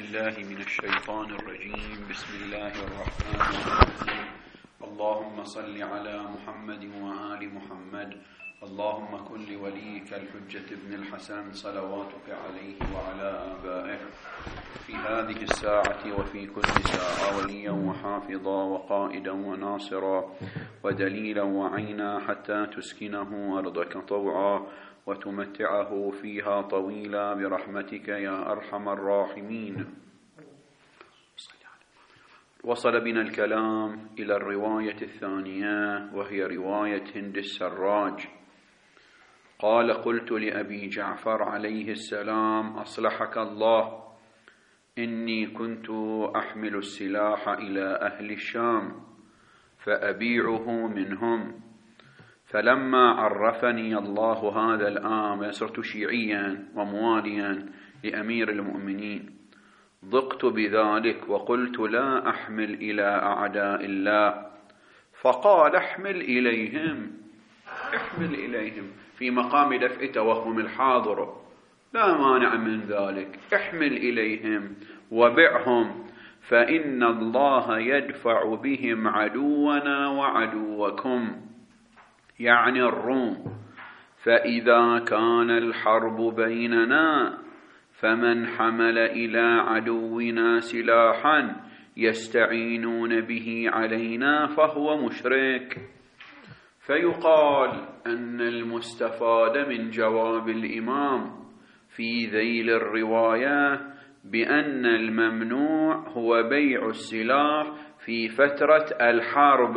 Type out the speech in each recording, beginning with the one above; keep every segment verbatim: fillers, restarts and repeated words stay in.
بالله من الشيطان الرجيم. بسم الله الرحمن الرحيم. اللهم صل على محمد وآل محمد. اللهم كن لوليك الحجة ابن الحسن صلواتك عليه وعلى آبائه في هذه الساعة وفي كل ساعة وليا وحافظا وقائدا وناصرا ودليلا وعينا حتى تسكنه أرضك طوعا وتمتعه فيها طويلا برحمتك يا أرحم الراحمين. وصل بنا الكلام إلى الرواية الثانية وهي رواية هند السراج. قال: قلت لأبي جعفر عليه السلام: أصلحك الله، إني كنت أحمل السلاح إلى أهل الشام فأبيعه منهم، فلما عرفني الله هذا الأمر صرت شيعيا ومواليا لأمير المؤمنين، ضقت بذلك وقلت لا أحمل إلى أعداء الله، فقال: احمل إليهم احمل إليهم في مقام دفع توهم الحاضر، لا مانع من ذلك، احمل إليهم وبعهم، فإن الله يدفع بهم عدونا وعدوكم، يعني الروم، فإذا كان الحرب بيننا فمن حمل إلى عدونا سلاحا يستعينون به علينا فهو مشرك. فيقال أن المستفاد من جواب الإمام في ذيل الرواية بأن الممنوع هو بيع السلاح في فترة الحرب،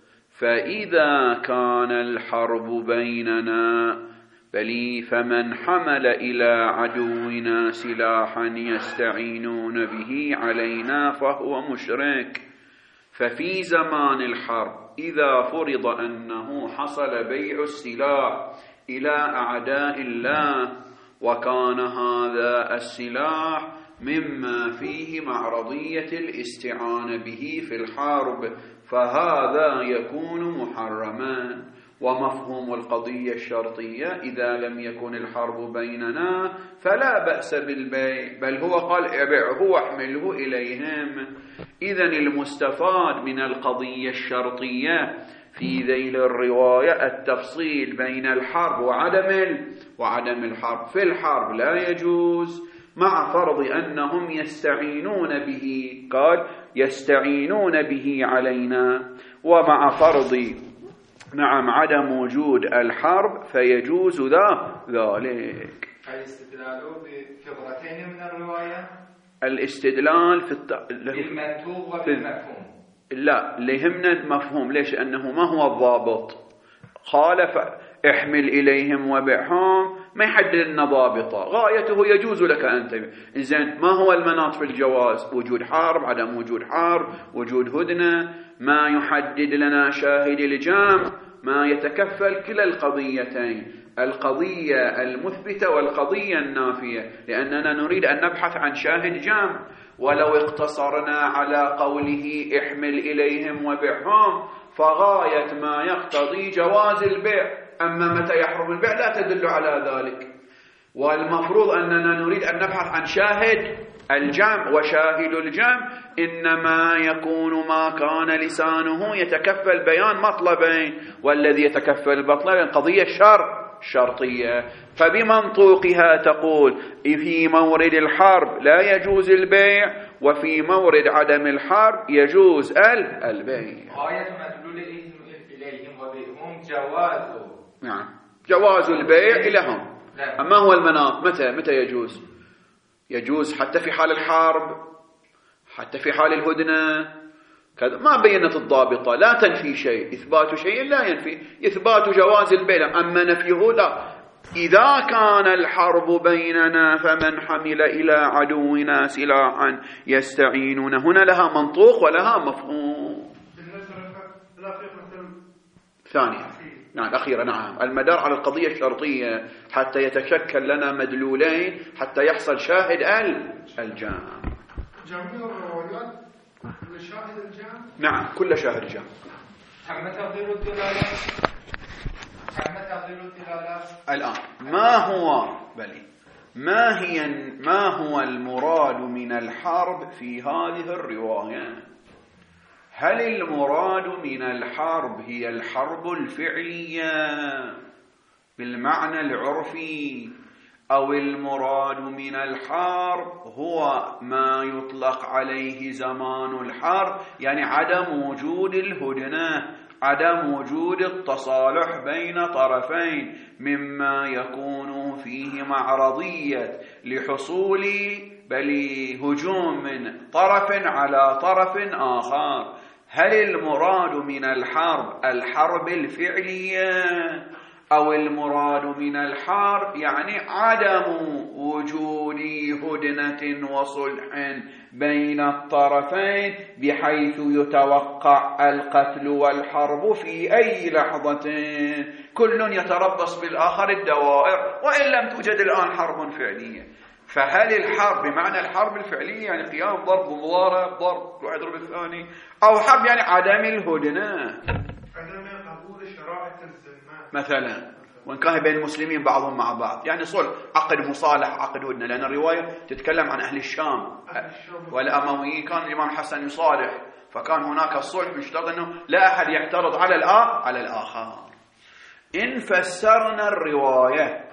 فإذا كان الحرب بيننا بل فمن حمل إلى عدونا سلاحا يستعينون به علينا فهو مشرك. ففي زمان الحرب إذا فرض أنه حصل بيع السلاح إلى أعداء الله وكان هذا السلاح مما فيه معرضية الاستعانة به في الحرب، فهذا يكون محرما. ومفهوم القضية الشرطية إذا لم يكن الحرب بيننا فلا بأس بالبيع، بل هو قال ابعه واحمله إليهم. إذن المستفاد من القضية الشرطية في ذيل الرواية التفصيل بين الحرب وعدم وعدم الحرب. في الحرب لا يجوز مع فرض أنهم يستعينون به، قال يستعينون به علينا، ومع فرض نعم عدم وجود الحرب فيجوز ذا ذلك. الاستدلال بفقرتين من الرواية، الاستدلال في الت... بالمنطوق وبالمفهوم. لا، لهمنا المفهوم. ليش؟ أنه ما هو الضابط؟ خالف احمل إليهم وبعهم، ما يحدد لنا ضابطة، غايته يجوز لك أن تبيع. إذن ما هو المناط في الجواز؟ وجود حرب، عدم وجود حرب، وجود هدنة، ما يحدد لنا شاهد الجام، ما يتكفل كلا القضيتين، القضية المثبتة والقضية النافية، لأننا نريد أن نبحث عن شاهد جام. ولو اقتصرنا على قوله احمل إليهم وبعهم فغاية ما يقتضي جواز البيع، أما متى يحرم البيع لا تدل على ذلك. والمفروض أننا نريد أن نبحث عن شاهد الجمع، وشاهد الجمع إنما يكون ما كان لسانه يتكفل بيان مطلبين، والذي يتكفل المطلبين قضية الشر شرطية. فبمنطوقها تقول في مورد الحرب لا يجوز البيع، وفي مورد عدم الحرب يجوز البيع. غاية مدلول إليهم وبهم جواز، نعم جواز البيع لهم. أما هو المناط متى متى يجوز؟ يجوز حتى في حال الحرب، حتى في حال الهدنة، كذا. ما بينت الضابطة، لا تنفي شيء، إثبات شيء لا ينفي، إثبات جواز البيع، أما نفيه لا. إذا كان الحرب بيننا فمن حمل إلى عدونا سلاحا يستعينون، هنا لها منطوق ولها مفهوم. ثانية نعم الأخيرة، نعم المدار على القضية الشرطية حتى يتشكل لنا مدلولين حتى يحصل شاهد الجام. جميع الروايات كل شاهد الجام؟ نعم كل شاهد جام. تم تقدير الدلالة تم تقدير الدلالة الآن ما هو بلي ما هي ما هو المراد من الحرب في هذه الرواية؟ هل المراد من الحرب هي الحرب الفعلية بالمعنى العرفي، أو المراد من الحرب هو ما يطلق عليه زمان الحرب، يعني عدم وجود الهدنة، عدم وجود التصالح بين طرفين مما يكون فيه معرضية لحصول بل هجوم من طرف على طرف آخر؟ هل المراد من الحرب الحرب الفعلية، أو المراد من الحرب يعني عدم وجود هدنة وصلح بين الطرفين بحيث يتوقع القتل والحرب في أي لحظة، كل يتربص بالآخر الدوائر وإن لم توجد الآن حرب فعلية؟ فهل الحرب بمعنى الحرب الفعلية يعني قيام ضرب ومضارب ضرب واحد يضرب الثاني، أو حرب يعني عدم الهدنة عدم قبول شرائط الذمة مثلا، وإن كان بين المسلمين بعضهم مع بعض، يعني صلح عقد مصالح عقد هدنة، لأن الرواية تتكلم عن أهل الشام والأمويين كان الإمام الحسن يصالح، فكان هناك الصلح يشترط أنه لا أحد يعترض على الآخر على الآخر. إن فسرنا الرواية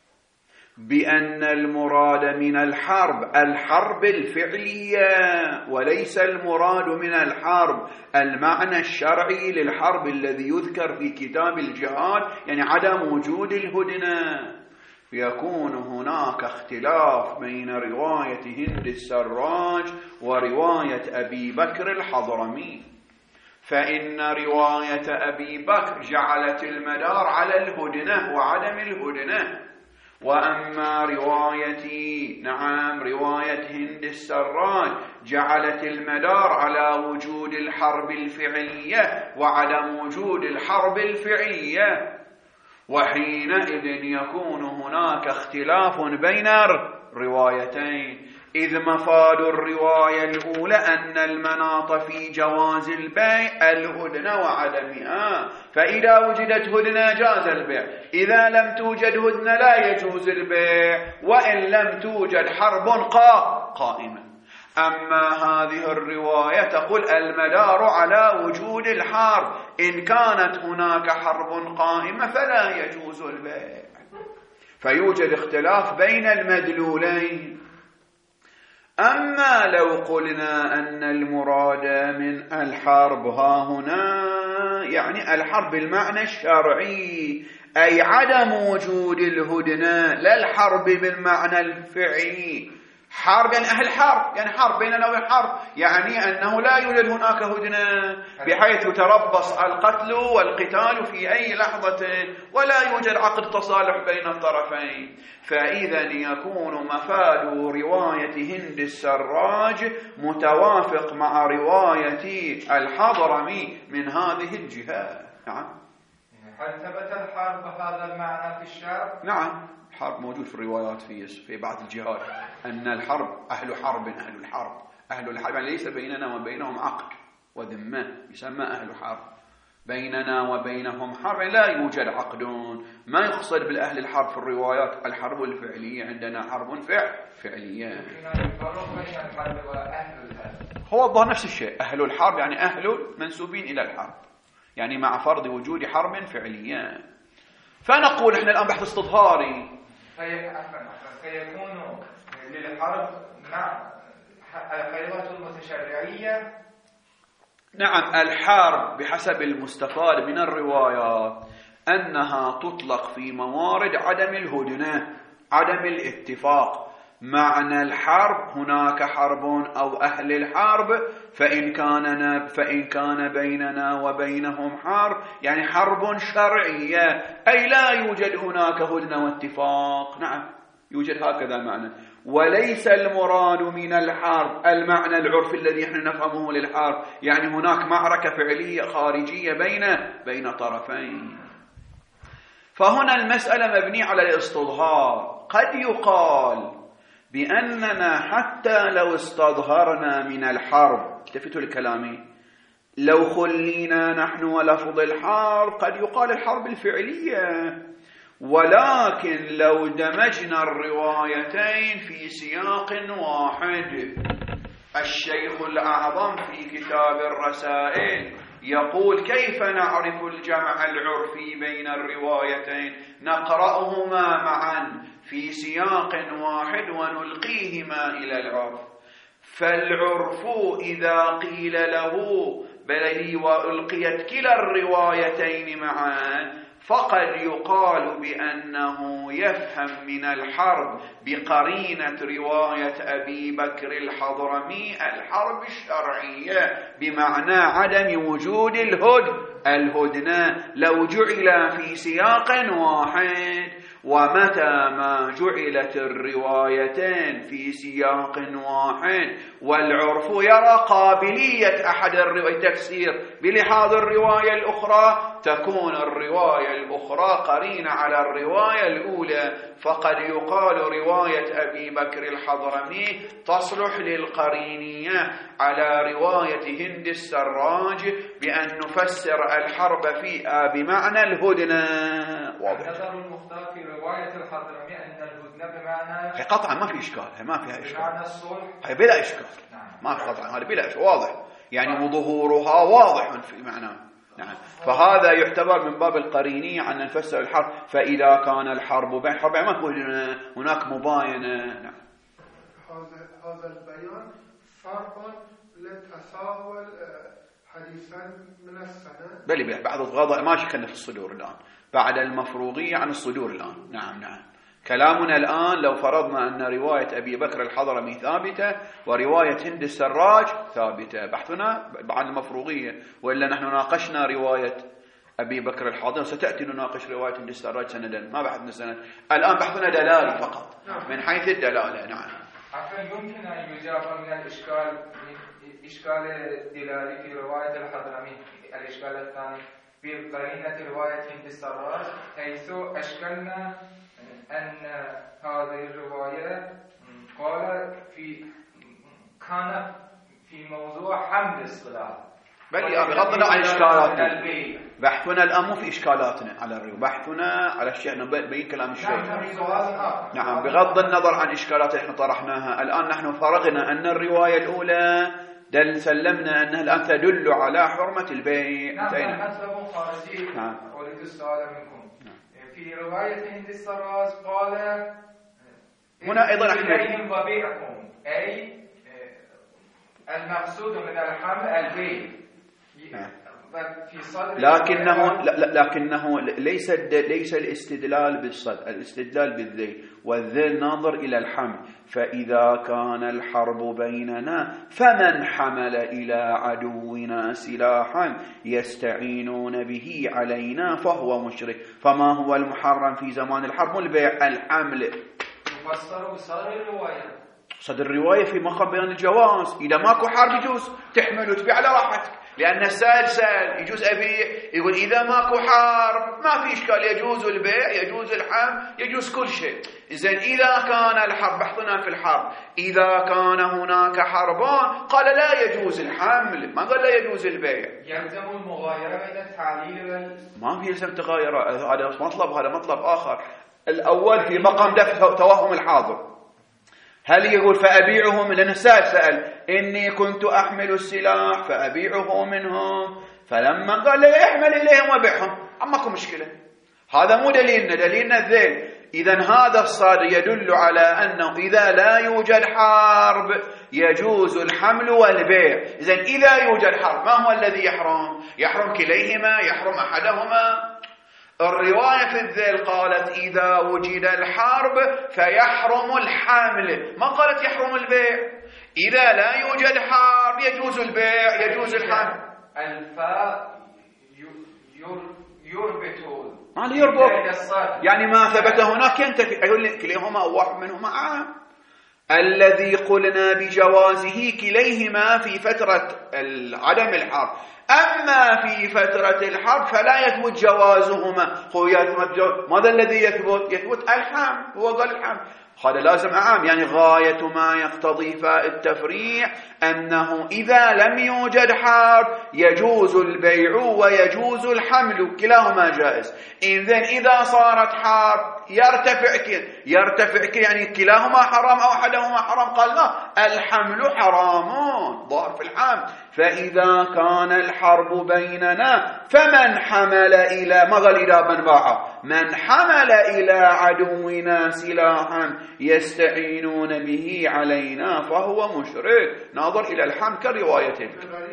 بأن المراد من الحرب الحرب الفعلية وليس المراد من الحرب المعنى الشرعي للحرب الذي يذكر في كتاب الجهاد، يعني عدم وجود الهدنة، يكون هناك اختلاف بين رواية هند السراج ورواية أبي بكر الحضرمي. فإن رواية أبي بكر جعلت المدار على الهدنة وعدم الهدنة، وأما روايتي نعم رواية هند السراج جعلت المدار على وجود الحرب الفعلية وعدم وجود الحرب الفعلية، وحينئذ يكون هناك اختلاف بين الروايتين، إذ مفاد الرواية الأولى أن المناط في جواز البيع الهدنة وعدمها، فإذا وجدت هدنة جاز البيع، إذا لم توجد هدنة لا يجوز البيع، وإن لم توجد حرب قائمة. أما هذه الرواية تقول المدار على وجود الحرب، إن كانت هناك حرب قائمة فلا يجوز البيع، فيوجد اختلاف بين المدلولين. أما لو قلنا أن المراد من الحرب ها هنا يعني الحرب بالمعنى الشرعي، أي عدم وجود الهدنة، لا الحرب بالمعنى الفعلي، حرب يعني أهل حرب، يعني حرب بيننا وبين حرب، يعني أنه لا يوجد هناك هدنة بحيث يتربص القتل والقتال في أي لحظة ولا يوجد عقد تصالح بين الطرفين. فإذا يكون مفاد رواية هند السراج متوافق مع رواية الحضرمي من هذه الجهة. نعم. هل ثبت الحرب بهذا المعنى في الشرع؟ نعم، الحرب موجود في الروايات في في بعض الجهات، أن الحرب أهل حرب أهل الحرب أهل الحرب يعني ليس بيننا وبينهم عقد وذمة، يسمى أهل حرب، بيننا وبينهم حرب لا يوجد عقد، ما يقصد بالأهل الحرب في الروايات الحرب الفعلية، عندنا حرب فعل فعلية. هو الظاهر نفس الشيء، أهل الحرب يعني أهل منسوبين إلى الحرب، يعني مع فرض وجود حرب فعلية. فنقول احنا الآن بحث استظهاري، فيكون للحرب مع الخيرات المتشرعية. نعم، الحرب بحسب المستفاد من الروايات أنها تطلق في موارد عدم الهدنة، عدم الاتفاق. معنى الحرب هناك حرب أو أهل الحرب، فإن كان فإن كان بيننا وبينهم حرب يعني حرب شرعية، أي لا يوجد هناك هدنة واتفاق. نعم، يوجد هكذا معنى، وليس المراد من الحرب المعنى العرفي الذي نحن نفهمه للحرب، يعني هناك معركة فعلية خارجية بين بين طرفين. فهنا المسألة مبنية على الاستظهار. قد يقال بأننا حتى لو استظهرنا من الحرب، التفتوا لكلامي، لو خلينا نحن ولفظ الحرب قد يقال الحرب الفعلية، ولكن لو دمجنا الروايتين في سياق واحد، الشيخ الأعظم في كتاب الرسائل يقول: كيف نعرف الجمع العرفي بين الروايتين؟ نقرأهما معا في سياق واحد ونلقيهما إلى العرف. فالعرف إذا قيل له بل وألقيت كلا الروايتين معا فقد يقال بأنه يفهم من الحرب بقرينة رواية أبي بكر الحضرمي الحرب الشرعية، بمعنى عدم وجود الهدن الهدنة لو جعل في سياق واحد. ومتى ما جعلت الروايتين في سياق واحد والعرف يرى قابلية أحد الرواية تفسير بلحاظ الرواية الأخرى، تكون الرواية الأخرى قرينة على الرواية الأولى، فقد يقال رواية أبي بكر الحضرمي تصلح للقرينية على رواية هند السراج بأن نفسر الحرب فيها بمعنى الهدنة. نظر المختار في رواية الحضرمي أن الهدنة بمعنى قطعا ما في إشكال، ما فيها إشكال، بمعنى الصلح بلا إشكال. نعم. ما في قطعا، هذا بلا إشكال، واضح يعني وظهورها واضح في معناه. نعم. فهذا يعتبر من باب القرينية أن نفسر الحرب. فإذا كان الحرب بين حرب ما هناك مباينة. نعم. هذا هذا البيان فرق للتساهل حديثا من السنة. بلي بلي بعض الغضاء ماشي خلنا في الصدور الآن، بعد المفروغية عن الصدور الآن. نعم نعم. كلامنا الآن لو فرضنا أن رواية أبي بكر الحضرمي ثابتة ورواية هند السراج ثابتة، بحثنا بعد المفروغية، وإلا نحن ناقشنا رواية أبي بكر الحضرمي، ستأتي نناقش رواية هند السراج سندا، ما بحثنا سند. الآن بحثنا دلالي فقط من حيث الدلالة. نعم. عفوا يمكن أن يجاب من الإشكال إشكال دلالي في رواية الحضرمي الإشكال الثاني بقرينة رواية هند السراج، حيث أشكلنا أن هذه الرواية قال في كان في موضوع حمل الصلاة. بل بغض النظر عن إشكالاتنا، بحثنا الآن مو في إشكالاتنا على الرواية، بحثنا على الشيء نبين كلام الشيخ. نعم. بغض النظر عن إشكالات احنا طرحناها الآن، نحن فرغنا أن الرواية الأولى دل سلمنا أنها الآن تدل على حرمة البيع. نعم. مطلب خارجي. نعم. أريد السؤال منكم. في رواية هند السراج قال هنا أيضا إليهم وبيعهم، أي المقصود من الحمل البيع. في صدر لكنه لكنه ليس ليس الاستدلال بالصدر، الاستدلال بالذيل، والذيل ناظر إلى الحمل. فإذا كان الحرب بيننا فمن حمل إلى عدونا سلاحا يستعينون به علينا فهو مشرك. فما هو المحرم في زمان الحرب؟ البيع، الحمل. يفسر بصدر الرواية. صدر الرواية في مقام بيان الجواز. إذا ماكو حرب يجوز تحمل وتبيع على راحتك، لأن السائل سأل يجوز أبيع، يقول إذا ماكو حرب ما في إشكال، يجوز البيع يجوز الحمل يجوز كل شيء. إذن إذا كان الحرب، بحثنا في الحرب، إذا كان هناك حربان قال لا يجوز الحمل، ما قال لا يجوز البيع. يلزم المغايرة بين التعليل وال... ما في يلزم تغاير، هذا مطلب هذا مطلب آخر. الأول في مقام دفع توهم الحاضر، هل يقول فأبيعهم؟ لأن السائل سأل إني كنت أحمل السلاح فأبيعه منهم، فلما قال لي احمل إليهم وبيعهم أماكم مشكلة. هذا مو دليلنا، دليلنا الذيل. إذن هذا الصاد يدل على أنه إذا لا يوجد حرب يجوز الحمل والبيع. إذن إذا يوجد حرب ما هو الذي يحرم؟ يحرم كليهما، يحرم أحدهما. الرواية في الذيل قالت إذا وجد الحرب فيحرم الحمل، ما قالت يحرم البيع. إذا لا يوجد حرب يجوز البيع يجوز الحمل. الفاء يربط، ما لي يربط يعني ما ثبت هناك ينتفي. يقول لك كليهما أو واحد منهما عام. الذي قلنا بجوازه كليهما في فترة عدم الحرب. أما في فترة الحرب فلا يثبت جوازهما. ماذا الذي يثبت؟ يثبت الحمل. هو قال الحمل، هذا لازم أعام، يعني غاية ما يقتضي فاء التفريع أنه إذا لم يوجد حرب يجوز البيع ويجوز الحمل، كلاهما جائز. إذن إذا صارت حرب يرتفع كل يرتفع كل يعني كلاهما حرام أو أحدهما حرام. قال لا، الحمل حرام، ظاهر في الحمل. فإذا كان الحرب بيننا فمن حمل إلى ما قال إلى من باع، من حمل إلى عدونا سلاحا يستعينون به علينا فهو مشرك. ناظر إلى الحمل كروايته.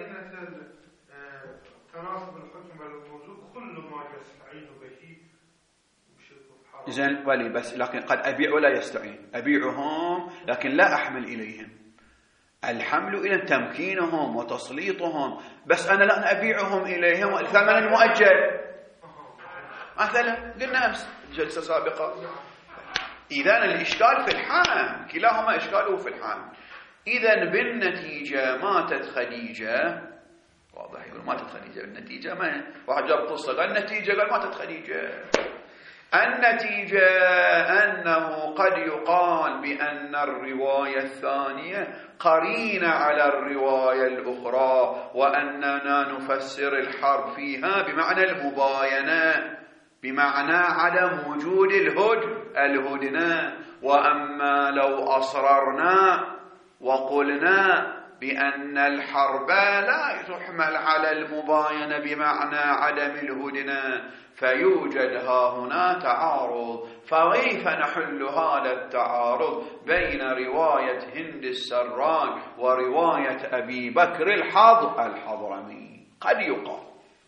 إذن ولي بس، لكن قد أبيع ولا يستعين، أبيعهم لكن لا أحمل إليهم. الحمل إلى تمكينهم وتسليطهم، بس أنا لا أبيعهم إليهم الثمن المؤجل مثلا. قلنا أمس جلسة سابقة. إذن الإشكال في الحمل، كلاهما إشكاله في الحمل. إذن بالنتيجة ماتت خديجة، واضح يقول ماتت خديجة بالنتيجة، ما واحد جاب قصة قال النتيجة قال ماتت خديجة. النتيجة أنه قد يقال بأن الرواية الثانية قرينة على الرواية الأخرى، وأننا نفسر الحرب فيها بمعنى المباينة، بمعنى عدم وجود الهدن الهدنة. وأما لو أصررنا وقلنا بأن الحرب لا تحمل على المباينة بمعنى عدم الهدنة فيوجد ها هنا تعارض. فكيف نحل هذا التعارض بين رواية هند السراج ورواية أبي بكر الحضر الحضرمي؟ قد يقال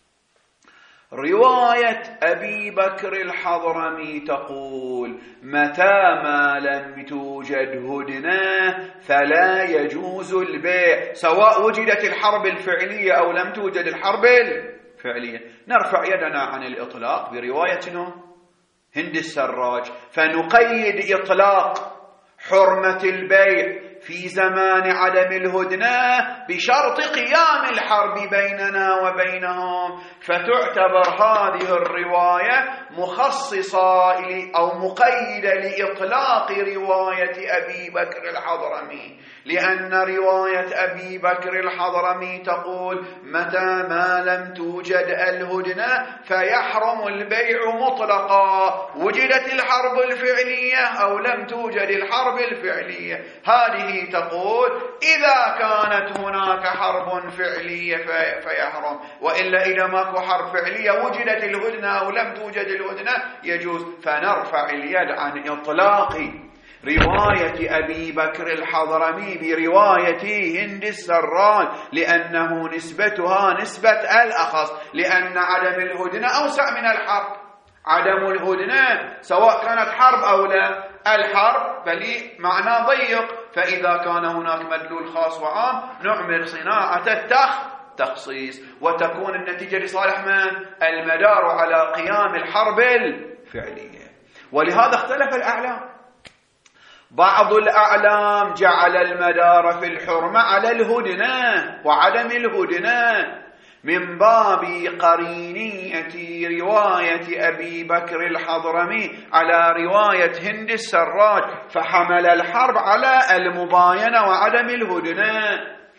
رواية أبي بكر الحضرمي تقول متى ما لم توجد هدنة فلا يجوز البيع، سواء وجدت الحرب الفعلية أو لم توجد الحرب الفعلية. نرفع يدنا عن الإطلاق بروايتنا هند السراج، فنقيد إطلاق حرمة البيع في زمان عدم الهدنة بشرط قيام الحرب بيننا وبينهم، فتعتبر هذه الرواية مخصصة أو مقيدة لإطلاق رواية أبي بكر الحضرمي، لأن رواية أبي بكر الحضرمي تقول متى ما لم توجد الهدنة فيحرم البيع مطلقا، وجدت الحرب الفعلية أو لم توجد الحرب الفعلية. هذه تقول إذا كانت هناك حرب فعلية فيحرم، وإلا إذا ماكو حرب فعلية وجدت الهدنة أو لم توجد الهدنة يجوز. فنرفع اليد عن إطلاق رواية أبي بكر الحضرمي برواية هند السراج، لأنه نسبتها نسبة الأخص، لأن عدم الهدنة أوسع من الحرب. عدم الهدنة سواء كانت حرب أو لا، الحرب بل معنى ضيق، فإذا كان هناك مدلول خاص وعام نعمل صناعة التخ تخصيص، وتكون النتيجة لصالح من؟ المدار على قيام الحرب الفعلية. ولهذا اختلف الأعلام. بعض الأعلام جعل المدار في الحرمة على الهدنة وعدم الهدنة من باب قرينية رواية أبي بكر الحضرمي على رواية هند السراج، فحمل الحرب على المباينة وعدم الهدنة.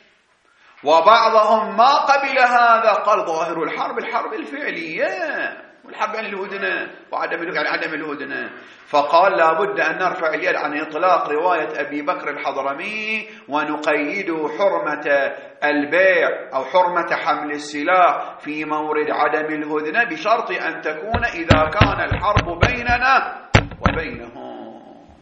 وبعضهم ما قبل هذا، قال ظاهر الحرب الحرب الفعلية والحرب عن الهدنة وعدم يعني عدم الهدنة. فقال لابد أن نرفع اليد عن إطلاق رواية أبي بكر الحضرمي ونقيد حرمة البيع أو حرمة حمل السلاح في مورد عدم الهدنة بشرط أن تكون إذا كان الحرب بيننا وبينهم.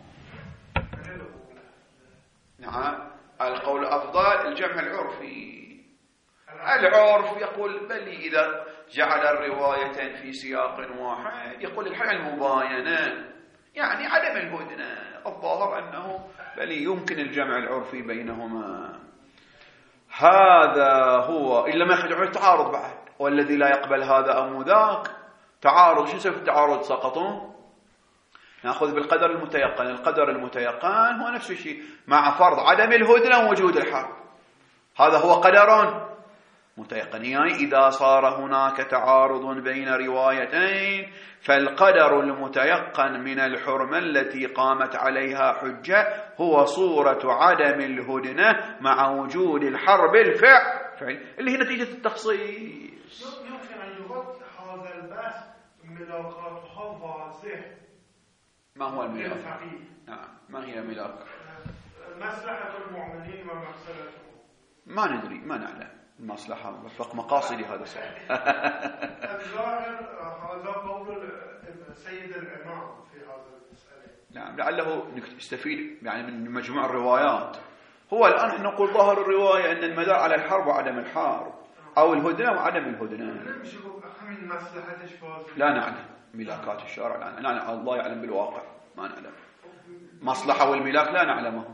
نعم، القول أفضل الجمع العرفي. العرف يقول بل إذا جعل الرواية في سياق واحد يقول الحال المباينة يعني عدم الهدنة. الظاهر أنه بل يمكن الجمع العرفي بينهما. هذا هو، إلا ما يخرج التعارض بعد، والذي لا يقبل هذا أو ذاك تعارض. شو سبب التعارض؟ سقطوا. نأخذ بالقدر المتيقن. القدر المتيقن هو نفس الشيء مع فرض عدم الهدنة ووجود الحرب. هذا هو قدر متيقن. يعني إذا صار هناك تعارض بين روايتين فالقدر المتيقن من الحرمة التي قامت عليها حجة هو صورة عدم الهدنة مع وجود الحرب الفعل اللي هي نتيجة التخصيص. يمكن أن يرد هذا البحث ملاقاتها واضح. ما هو الملاك؟ نعم، ما هي الملاك؟ مصلحة المؤمنين ومقصدتهم. ما ندري، ما نعلم المصلحة وفق مقاصد هذا السؤال. الظاهر هذا قول سيد الإمام في هذا المسألة. نعم، لعله نستفيد يعني من مجموع الروايات. هو الآن نقول ظاهر الرواية أن المدار على الحرب وعدم الحرب أو الهدنة وعدم الهدنة. لا نعلم ملاكات الشارع، لا نعلم، الله يعلم بالواقع، ما نعلم مصلحة والملاك لا نعلمه.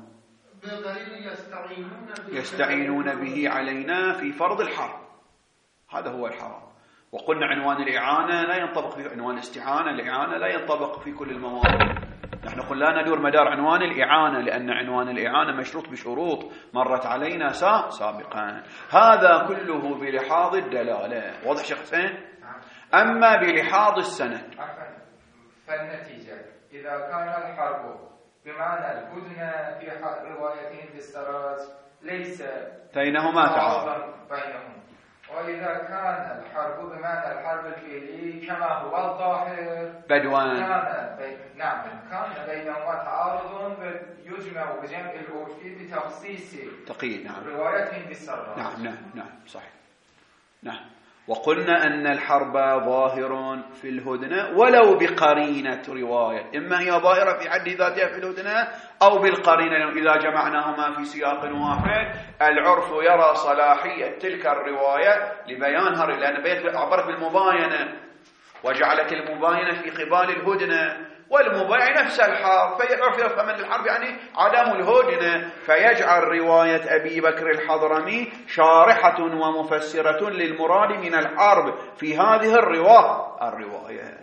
يستعينون به علينا في فرض الحرب، هذا هو الحرام. وقلنا عنوان الإعانة لا ينطبق في عنوان الاستعانة، الإعانة لا ينطبق في كل المواضع. نحن قلنا لا ندور مدار عنوان الإعانة لأن عنوان الإعانة مشروط بشروط مرت علينا سابقا. هذا كله بلحاظ الدلالة، واضح شيخ حسين؟ أما بلحاظ السند فالنتيجة إذا كان الحرب بمعنى الهدنة في روايتين بالسراج ليس بينهما تعارض بينهم، وإذا كان الحرب بمعنى الحرب الفعلي كما هو الظاهر بدوان كان بي... نعم كان بينهما تعارض يجمع بجمع العرفي بتخصيص تقييد نعم روايتين بالسراج. نعم نعم نعم صحيح. نعم، وقلنا أن الحرب ظاهر في الهدنة ولو بقرينة رواية، إما هي ظاهرة في حد ذاتها في الهدنة أو بالقرينة. إذا جمعناهما في سياق واحد العرف يرى صلاحية تلك الرواية لبيانها، لأن بيت عبرت بالمباينة وجعلت المباينة في قبال الهدنة، والمباينة نفس الحرب، فالعرف يفهم من الحرب يعني عدم الهدنة، فيجعل رواية أبي بكر الحضرمي شارحة ومفسرة للمراد من الحرب في هذه الرواية الرواية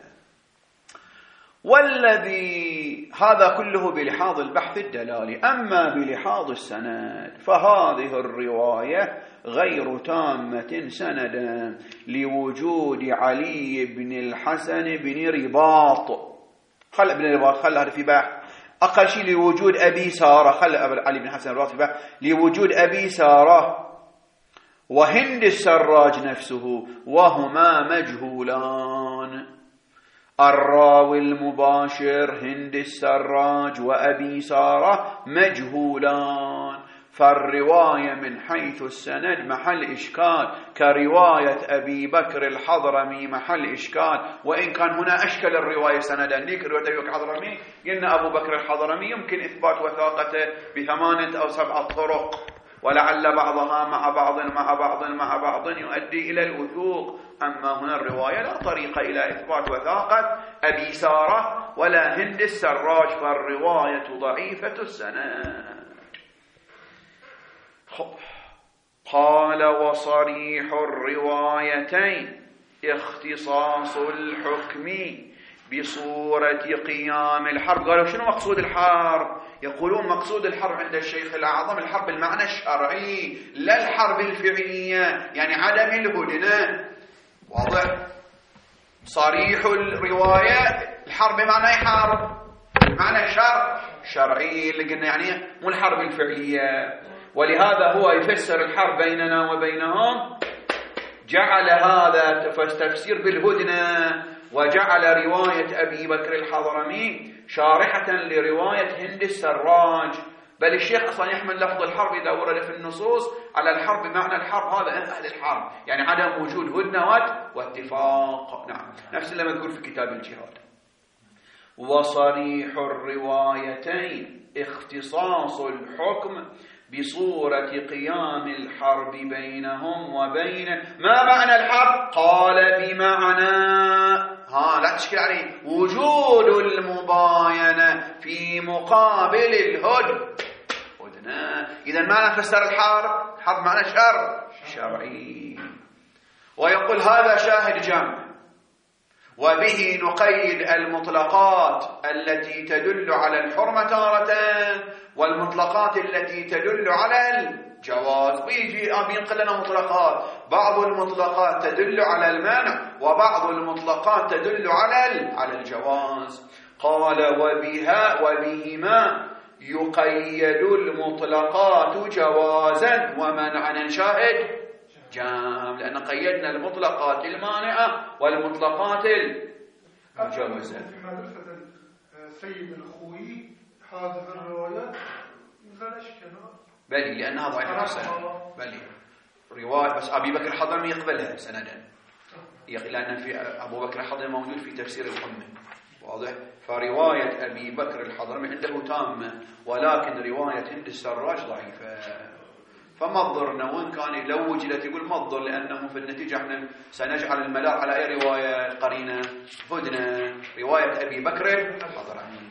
والذي هذا كله بلحاظ البحث الدلالي. أما بلحاظ السند فهذه الرواية غير تامة سندا لوجود علي بن الحسن بن رباط، خل ابن رباط خل هذا في بحث أقل شيء، لوجود أبي سارة، خل علي بن حسن رباط في بحث لوجود أبي سارة وهند السراج نفسه وهما مجهولان. الراوي المباشر هند السراج وأبي سارة مجهولان، فالرواية من حيث السند محل إشكال كرواية أبي بكر الحضرمي محل إشكال، وإن كان هنا أشكل الرواية سندا. ليك رواية أبي بكر الحضرمي قلنا أبو بكر الحضرمي يمكن إثبات وثاقته بثمانية أو سبعة طرق، ولعل بعضها مع بعض مع بعض مع بعض يؤدي إلى الوثوق. أما هنا الرواية لا طريق إلى إثبات وثاقة أبي سارة ولا هند السراج، فالرواية ضعيفة السند. قال وصريح الروايتين اختصاص الحكم بصورة قيام الحرب. قالوا شنو مقصود الحرب؟ يقولون مقصود الحرب عند الشيخ الأعظم الحرب المعنى الشرعي لا الحرب الفعلية، يعني عدم الهدنة. واضح؟ صريح الرواية الحرب بمعنى حرب بمعنى شرع شرعي اللي قلنا يعني مو الحرب الفعلية، ولهذا هو يفسر الحرب بيننا وبينهم، جعل هذا تفسير بالهدنة وجعل رواية أبي بكر الحضرمي شارحة لرواية هند السراج. بل الشيخ أصلا يحمل لفظ الحرب إذا ورد في النصوص على الحرب بمعنى الحرب هذا أهل الحرب، يعني عدم وجود هدنة واتفاق. نعم، نفس اللي مذكور في كتاب الجهاد. وصريح الروايتين اختصاص الحكم بصورة قيام الحرب بينهم وبين. ما معنى الحرب؟ قال بمعنى ها لا تشكل عليه وجود المباينة في مقابل الهدنة. إذا ما نفسر الحرب، الحرب معنى شر شرعي. ويقول هذا شاهد جامع، وبه نقيد المطلقات التي تدل على الحرمة تارة والمطلقات التي تدل على جواز. ويجي بينقل لنا مطلقات، بعض المطلقات تدل على المنع وبعض المطلقات تدل على على الجواز. قال وبها وبهما يقيد المطلقات جوازا ومنعا. شاهد جام، لأن قيدنا المطلقات المانعة والمطلقات المجوزة. في مدرسة السيد الخوي هذه الروايات مثل اشكال بلي لأنها ضعيفة السند. بلي رواية بس أبي بكر الحضرمي يقبلها سندا، لأن في أبو بكر الحضرمي موجود في تفسير القمة، واضح؟ فرواية أبي بكر الحضرمي عنده تامة، ولكن رواية هند السراج ضعيفة. فما ضرنا وين كان لو وجدت يقول ما ضر، لأنه في النتيجة احنا سنجعل الملاك على أي رواية قرينة هدنة رواية أبي بكر الحضرمي.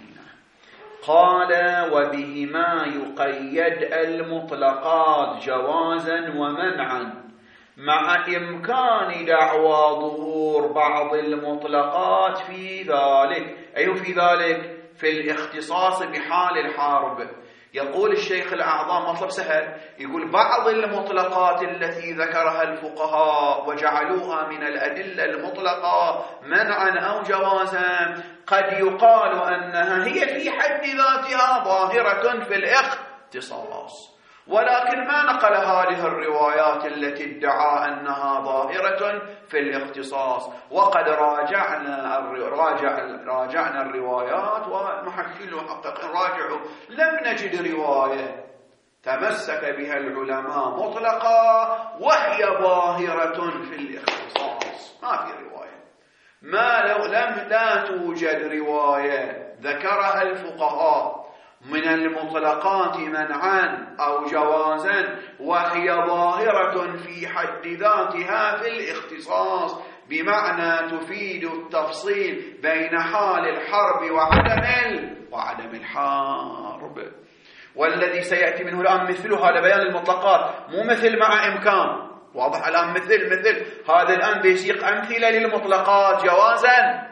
قال وبهما يقيد المطلقات جوازا ومنعا مع إمكان دعوى ظهور بعض المطلقات في ذلك. أي في ذلك؟ في الاختصاص بحال الحرب. يقول الشيخ الأعظم مطلب سهل، يقول بعض المطلقات التي ذكرها الفقهاء وجعلوها من الأدلة المطلقة منعا أو جوازا قد يقال أنها هي في حد ذاتها ظاهرة في الاختصاص، ولكن ما نقل هذه الروايات التي ادعى أنها ظاهرة في الاختصاص. وقد راجعنا راجع راجعنا الروايات ومحكي وحقق راجعوا لم نجد رواية تمسك بها العلماء مطلقة وهي ظاهرة في الاختصاص. ما في رواية، ما لو لم لا توجد رواية ذكرها الفقهاء من المطلقات منعا أو جوازا وهي ظاهرة في حد ذاتها في الاختصاص، بمعنى تفيد التفصيل بين حال الحرب وعدم وعدم الحرب. والذي سيأتي منه الآن مثله هذا بيان المطلقات، مو مثل مع إمكان. واضح الآن مثل مثل هذا الآن بيسيق أمثلة للمطلقات جوازا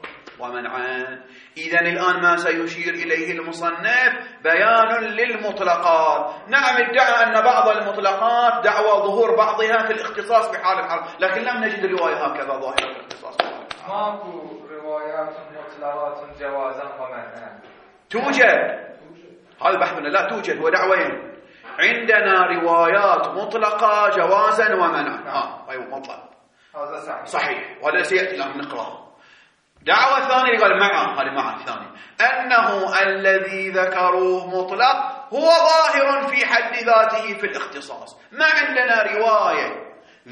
ومنعا. إذن الآن ما سيشير إليه المصنف بيان للمطلقات. نعم ادعى أن بعض المطلقات دعوى ظهور بعضها في الاختصاص بحال الحرب، لكن لم نجد رواية هكذا ظاهرة في الاختصاص بحال الحرب. ماكو روايات مطلقات جوازا ومنعا؟ توجد، هذا بحثنا لا توجد. هو دعوين، عندنا روايات مطلقة جوازا ومنعا. ها أيوة مطلق، هذا صحيح صحيح، وهذا سيأتي الآن نقرأه. دعوة ثانية قال معه، هذه معه الثانية، أنه الذي ذكروه مطلق هو ظاهر في حد ذاته في الاختصاص. ما عندنا رواية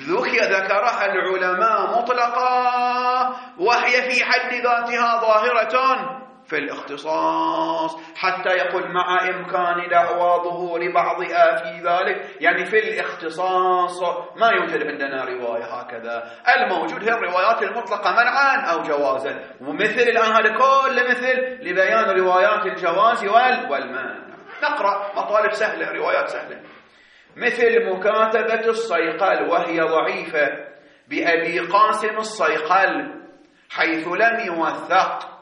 ذكرها العلماء مطلقة وهي في حد ذاتها ظاهرة في الاختصاص، حتى يقول مع إمكان دعوى ظهور بعضها في ذلك، يعني في الاختصاص ما يوجد عندنا رواية هكذا. الموجود هي الروايات المطلقة منعا أو جوازا. ومثل الآن هذا كل مثل لبيان روايات الجواز والمنع. نقرأ مطالب سهلة، روايات سهلة، مثل مكاتبة الصيقل وهي ضعيفة بأبي قاسم الصيقل حيث لم يوثق.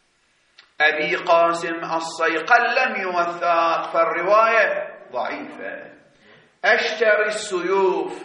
أبي قاسم الصيقل لم يوثق فالرواية ضعيفة. أشتري السيوف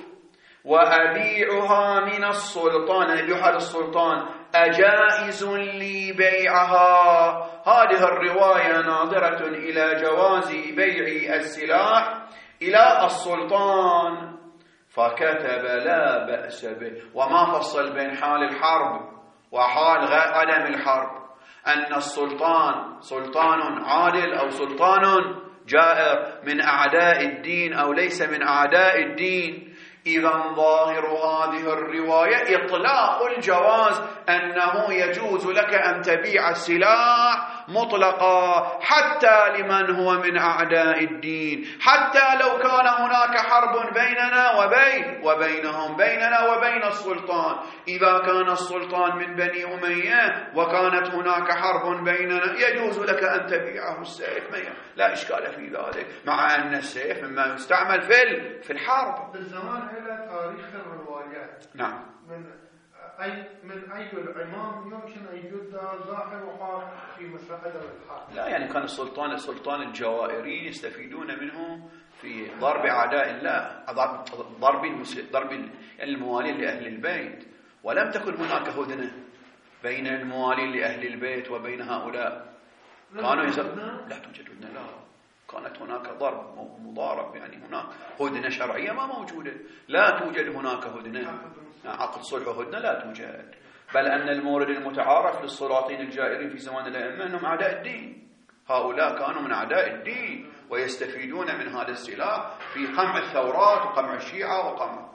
وأبيعها من السلطان، أبيعها للسلطان، أجائز لي بيعها. هذه الرواية ناظرة إلى جواز بيع السلاح إلى السلطان، فكتب لا بأس به. وما فصل بين حال الحرب وحال عدم الحرب، أن السلطان سلطان عادل أو سلطان جائر من أعداء الدين أو ليس من أعداء الدين. إذا ظاهر هذه الرواية إطلاق الجواز، أنه يجوز لك أن تبيع السلاح مطلقا حتى لمن هو من أعداء الدين، حتى لو كان هناك حرب بيننا وبين وبينهم، بيننا وبين السلطان. إذا كان السلطان من بني أمية وكانت هناك حرب بيننا يجوز لك أن تبيعه السيف، لا إشكال في ذلك، مع أن السيف مما يستعمل في في الحرب. بالزمان إلى تاريخ الروايات. نعم. من أي من أي الإمام يمكن أن يبدأ ظاهر وحال في مسألة الحرب؟ لا يعني كان السلطان السلطان الجوائري يستفيدون منه في ضرب أعداء الله، ضرب المسلم، ضرب الموالين لأهل البيت، ولم تكن هناك هدنة بين الموالين لأهل البيت وبين هؤلاء. كانوا يسبون لا توجد هدنة، لا، كانت هناك ضرب مضارب، يعني هناك هدنة شرعية ما موجودة، لا توجد هناك هدنة، عقد صلح وهدنة لا توجد. بل أن المورد المتعارف للسلاطين الجائرين في زمان الأئمة أنهم أعداء الدين، هؤلاء كانوا من أعداء الدين ويستفيدون من هذا السلاح في قمع الثورات وقمع الشيعة وقمع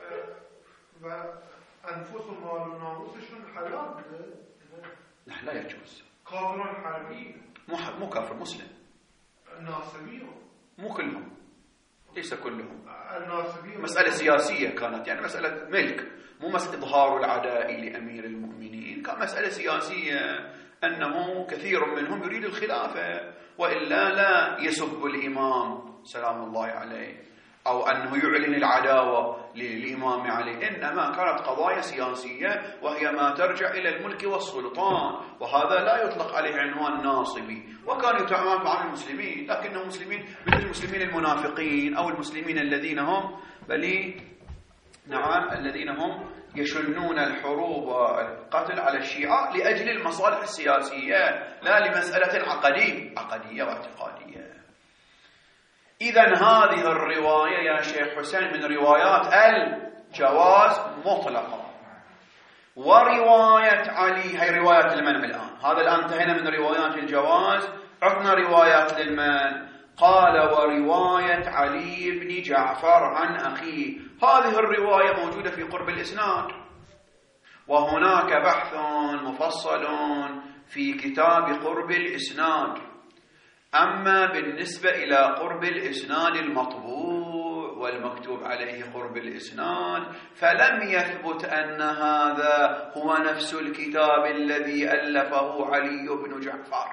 أنفسهم وناموسهم حلال. لا لا يجوز. كافرون حربي مو كافر، مسلم. الناصبيون مو كلهم، ليس كلهم. الناصبيون مسألة سياسية كانت، يعني مسألة ملك، مو مسألة إظهار العداء لأمير المؤمنين، كان مسألة سياسية أنه كثير منهم يريد الخلافة وإلا لا يسب الإمام سلام الله عليه، أو أنه يعلن العداوة للإمام عليه، إنما كانت قضايا سياسية وهي ما ترجع إلى الملك والسلطان، وهذا لا يطلق عليه عنوان ناصبي. وكانوا يتعاملون مع المسلمين، لكنهم مسلمين مثل المسلمين المنافقين أو المسلمين الذين هم بل نعم الذين هم يشنون الحروب والقتل على الشيعة لأجل المصالح السياسية، لا لمسألة عقدية عقدية واعتقادية. إذن هذه الرواية يا شيخ حسين من روايات الجواز مطلقا. ورواية علي هي روايات المنع الآن، هذا الآن انتهينا من روايات الجواز، عطنا روايات للمنع. قال ورواية علي بن جعفر عن أخيه، هذه الرواية موجودة في قرب الإسناد، وهناك بحث مفصل في كتاب قرب الإسناد. أما بالنسبة إلى قرب الإسناد المطبوع والمكتوب عليه قرب الإسناد فلم يثبت أن هذا هو نفس الكتاب الذي ألفه علي بن جعفر.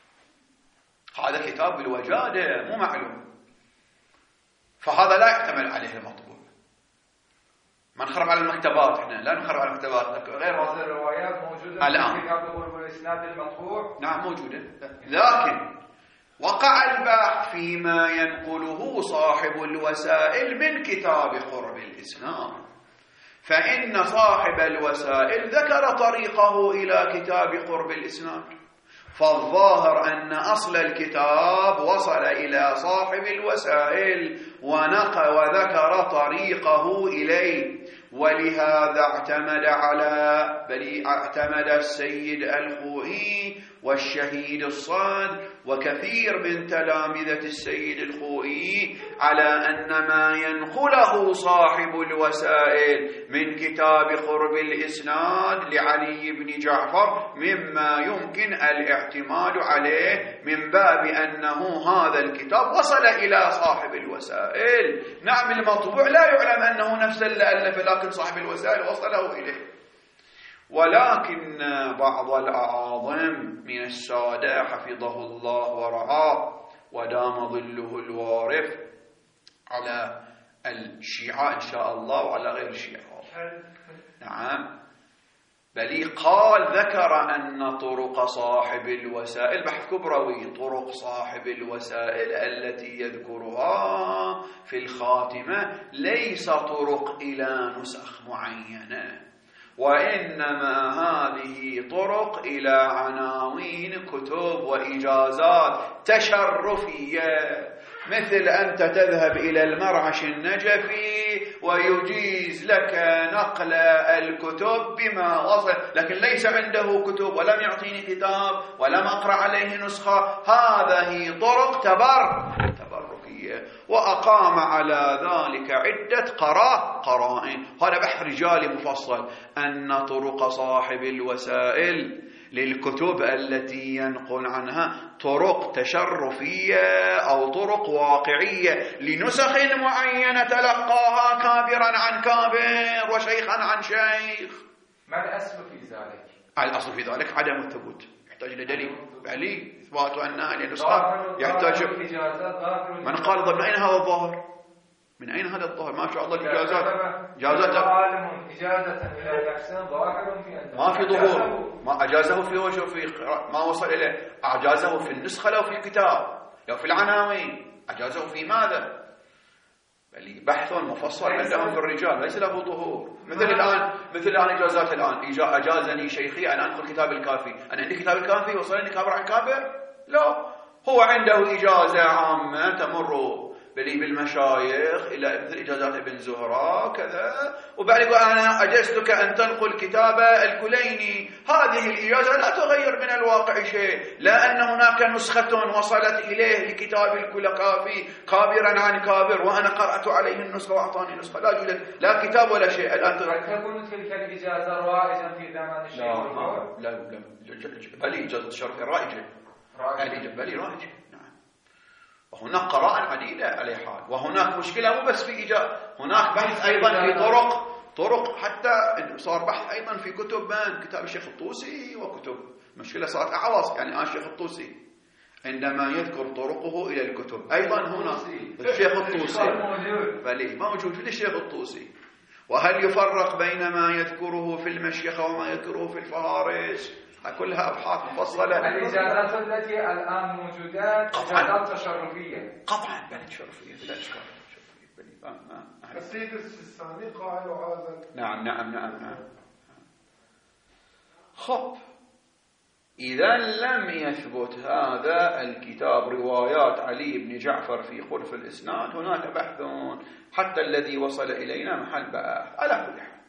هذا كتاب بالوجادة مو معلوم، فهذا لا يحتمل عليه المطبوع. ما نخرب على المكتبات، احنا لا نخرب على المكتبات، غير هذه الروايات موجودة الآن في كتاب قرب الإسناد المطبوع. نعم موجودة، لكن وقع البحث فيما ينقله صاحب الوسائل من كتاب قرب الإسناد، فإن صاحب الوسائل ذكر طريقه إلى كتاب قرب الإسناد، فالظاهر أن أصل الكتاب وصل إلى صاحب الوسائل ونقى وذكر طريقه إليه، ولهذا اعتمد على بل اعتمد السيد الخوئي والشهيد الصاد وكثير من تلامذة السيد الخوئي على أن ما ينقله صاحب الوسائل من كتاب قرب الإسناد لعلي بن جعفر مما يمكن الاعتماد عليه، من باب أنه هذا الكتاب وصل إلى صاحب الوسائل. نعم المطبوع لا يعلم أنه نفس اللي ألف، لكن صاحب الوسائل وصله إليه. ولكن بعض الأعاظم من السادة حفظه الله ورعاه ودام ظله الوارف على الشيعة إن شاء الله وعلى غير الشيعة، نعم بل قال ذكر أن طرق صاحب الوسائل، بحث كبروي، طرق صاحب الوسائل التي يذكرها في الخاتمة ليس طرق إلى نسخ معينة، وإنما هذه طرق إلى عناوين كتب وإجازات تشرفية، مثل أنت تذهب إلى المرعش النجفي ويجيز لك نقل الكتب بما وصل، لكن ليس عنده كتب ولم يعطيني كتاب ولم أقرأ عليه نسخة، هذه طرق تبر تبركية، وأقام على ذلك عدة قراء قرائن. هذا بحث رجالي مفصل أن طرق صاحب الوسائل للكتب التي ينقل عنها طرق تشرفية أو طرق واقعية لنسخ معينة تلقاها كابرا عن كابر وشيخا عن شيخ. ما الأصل في ذلك؟ الأصل في ذلك عدم الثبوت، يحتاج إلى دليل علي إثبات أنها لنسخة يحتاج. من قال ضمن أين هذا الظاهر؟ من أين هذا الظاهر؟ ما شاء الله الإجازات إجازات عالم إجازة إلى نفسه ظاهر في أن ما في ظهور، ما أجازه في وجه في ما وصل إليه، أجازه في النسخة لو في الكتاب لو في العناوين، أجازه في ماذا؟ بل بحث مفصل عندهم في الرجال ليس له ظهور. مثل الآن مثل الآن إجازات الآن أجازني شيخي أن أنقل كتاب الكافي. أنا عندي كتاب الكافي وصلني كابر عن كابر؟ لا، هو عنده إجازة عامة تمر بلي بالمشايخ إلى مثل إجازات ابن زهراء كذا، وبعد يقول أنا أجزتك أن تنقل كتاب الكليني. هذه الإجازة لا تغير من الواقع شيء، لأن هناك نسخة وصلت إليه لكتاب الكافي كابرا عن كابر، وأنا قرأت عليه النسخة وأعطاني نسخة. لا يوجد لا كتاب ولا شيء الآن. تكون تلك الإجازة رائجا في زمان الشيخ؟ لا لا لا، بل إجازة الشرف رائجة، بل رائجة. وهناك قراءة عديدة على حال، وهناك مشكلة مو بس في إيجاد، هناك بحث أيضا في طرق طرق حتى صار بحث أيضا في كتب من كتاب الشيخ الطوسي وكتب مشكلة صارت أعوص. يعني الشيخ الطوسي عندما يذكر طرقه إلى الكتب أيضا هنا الشيخ الطوسي بل موجود في الشيخ الطوسي. وهل يفرق بين ما يذكره في المشيخة وما يذكره في الفهارس؟ كلها أبحاث مفصلة. الإجازات التي الآن موجودة إجازات تشرفية قطعا، بل تشرفية بلا إشكال. السيد السيستاني قال هذا. نعم نعم نعم نعم. خب، إذا لم يثبت هذا الكتاب روايات علي بن جعفر في خلف الإسناد، هناك بحث حتى الذي وصل إلينا محل بحث. على كل حال،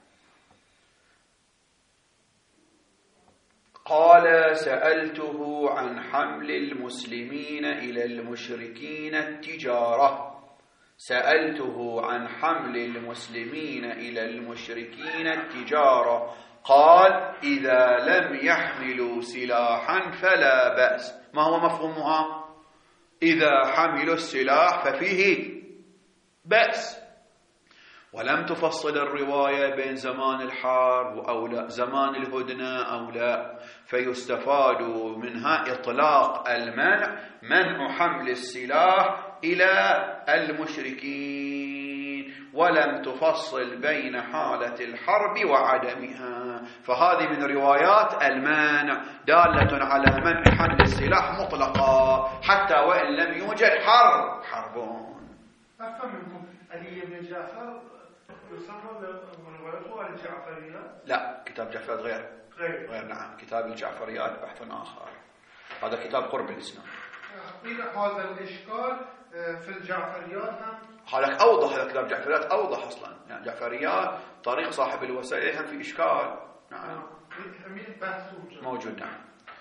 قال سألته عن حمل المسلمين إلى المشركين التجارة. سألته عن حمل المسلمين إلى المشركين التجارة. قال إذا لم يحملوا سلاحا فلا بأس. ما هو مفهومها؟ إذا حملوا السلاح ففيه بأس. ولم تفصل الرواية بين زمان الحرب أو لا، زمان الهدنة أو لا، فيستفاد منها إطلاق المنع، منع حمل السلاح إلى المشركين، ولم تفصل بين حالة الحرب وعدمها. فهذه من روايات المنع دالة على منع حمل السلاح مطلقا حتى وإن لم يوجد حرب حربون. أفهم منكم علي بن جعفر يسمى روايته الجعفريات؟ لا، كتاب جعفريات غير غير غير نعم، كتاب الجعفريات بحث آخر. هذا كتاب قرب الإسلام. هذا الإشكال في الجعفريات هم هذا أوضح. هذا كتاب جعفريات أوضح أصلا. يعني جعفريات طريق صاحب الوسائل هم في إشكال. نعم موجود. نعم.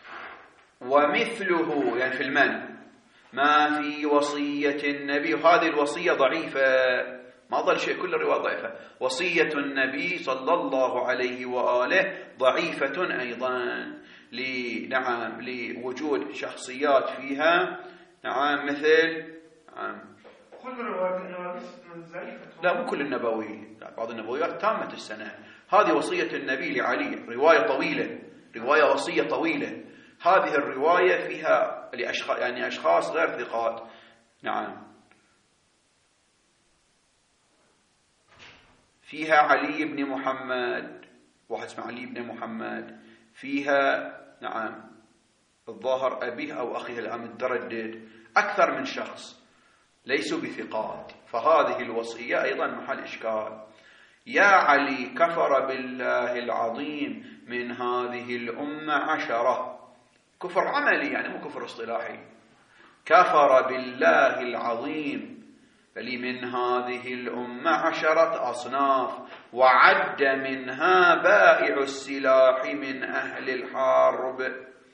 ومثله يعني في المنع ما في وصية النبي، وهذه الوصية ضعيفة، ما ظل شيء، كل الرواية ضعيفة. وصية النبي صلى الله عليه وآله ضعيفة أيضا، نعم لوجود شخصيات فيها، نعم مثل نعم كل الروايات ضعيفة. لا مو كل النبوي، بعض النبويات تامة السنة. هذه وصية النبي لعلي، رواية طويلة، رواية وصية طويلة. هذه الرواية فيها لأشخاص يعني أشخاص غير ثقات. نعم فيها علي بن محمد، واحد اسمه علي بن محمد، فيها نعم الظاهر أبيه أو أخيه الآن متردد، أكثر من شخص ليسوا بثقات. فهذه الوصية أيضا محل إشكال. يا علي كفر بالله العظيم من هذه الأمة عشرة، كفر عملي يعني مو كفر اصطلاحي. كفر بالله العظيم بل من هذه الأمة عشرة أصناف، وعد منها بائع السلاح من أهل الحرب.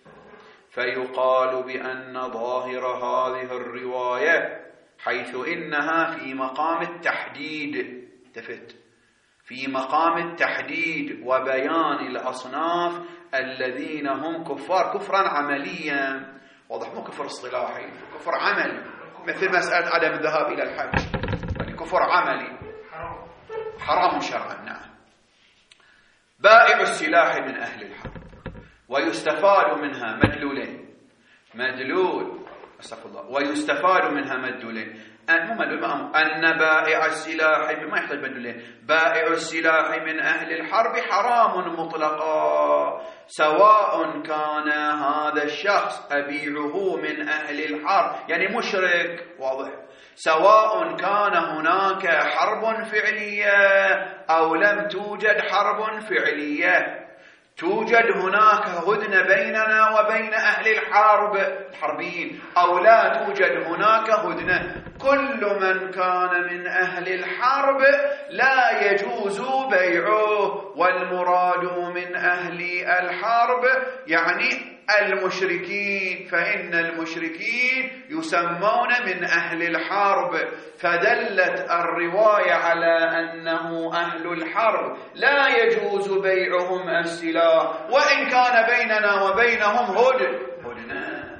فيقال بأن ظاهر هذه الرواية حيث إنها في مقام التحديد، تفت في مقام التحديد وبيان الأصناف الذين هم كفار كفرا عمليا، واضح مو كفر اصطلاحي، كفر عملي، مثل مسألة عدم الذهاب إلى الحج، يعني كفر عملي حرام شرعا. نعم. بائع السلاح من أهل الحرب، ويستفاد منها مدلولين، مدلول استغفر الله، ويستفاد منها مدلولين، أن أن بائع السلاح ما يحتاج مدلولين، بائع السلاح من أهل الحرب حرام مطلقا، سواء كان هذا الشخص أبيعه من أهل الحرب يعني مشرك، واضح، سواء كان هناك حرب فعلية أو لم توجد حرب فعلية. توجد هناك هدنة بيننا وبين أهل الحرب الحربيين أو لا توجد هناك هدنة، كل من كان من أهل الحرب لا يجوز بيعه. والمراد من أهل الحرب يعني المشركين، فإن المشركين يسمون من أهل الحرب. فدلت الرواية على أنه أهل الحرب لا يجوز بيعهم السلاح وإن كان بيننا وبينهم هدنة.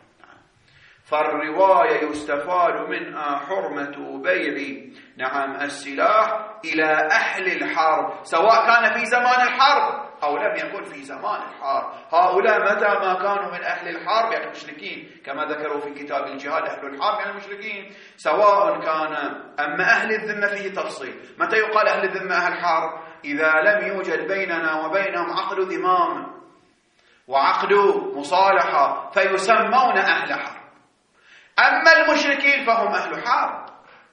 فالرواية يستفاد منها حرمة بيع نعم السلاح إلى أهل الحرب سواء كان في زمان الحرب أو لم يكن في زمان الحرب. هؤلاء متى ما كانوا من أهل الحرب يعني مشركين، كما ذكروا في كتاب الجهاد أهل الحرب يعني مشركين، سواء كان. أما أهل الذمة فيه تفصيل. متى يقال أهل الذمة أهل الحرب؟ إذا لم يوجد بيننا وبينهم عقد ذمام وعقد مصالحة فيسمون أهل حرب. أما المشركين فهم أهل حرب،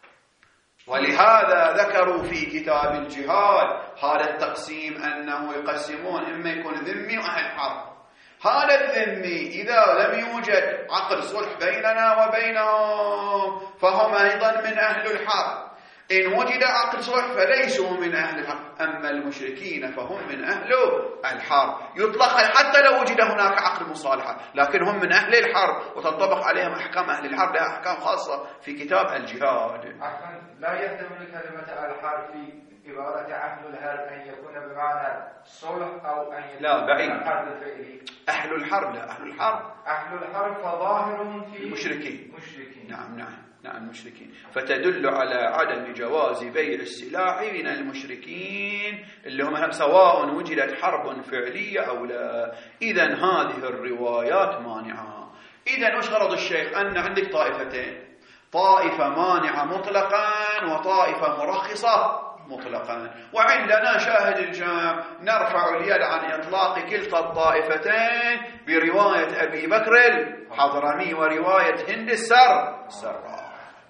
ولهذا ذكروا في كتاب الجهاد هذا التقسيم أنه يقسمون إما يكون ذمي وأهل حرب. هذا الذمي إذا لم يوجد عقد صلح بيننا وبينهم فهم أيضا من أهل الحرب. إن وجد عقد صلح فليسوا من أهل الحرب. أما المشركين فهم من أهل الحرب، يطلق حتى لو وجد هناك عقد مصالحة لكن هم من أهل الحرب وتنطبق عليهم أحكام أهل الحرب، لها أحكام خاصة في كتاب الجهاد. لا يحتمل كلمة الحرب في عبارة أهل الحرب أن يكون بمعنى صلح أو أن يكون لا بعيد. الحرب الفعلي. أهل الحرب لا أهل الحرب أهل الحرب فظاهر في المشركين. مشركين. نعم نعم نعم المشركين. فتدل على عدم جواز بيع السلاح من المشركين اللي هم سواء وجدت حرب فعلية أو لا. إذن هذه الروايات مانعة. إذن وش غرض الشيخ؟ أن عندك طائفتين، طائفة مانعة مطلقا وطائفة مرخصة مطلقا، وعندنا شاهد الجمع نرفع اليد عن إطلاق كلتا الطائفتين برواية أبي بكر الحضرمي ورواية هند السر السراء.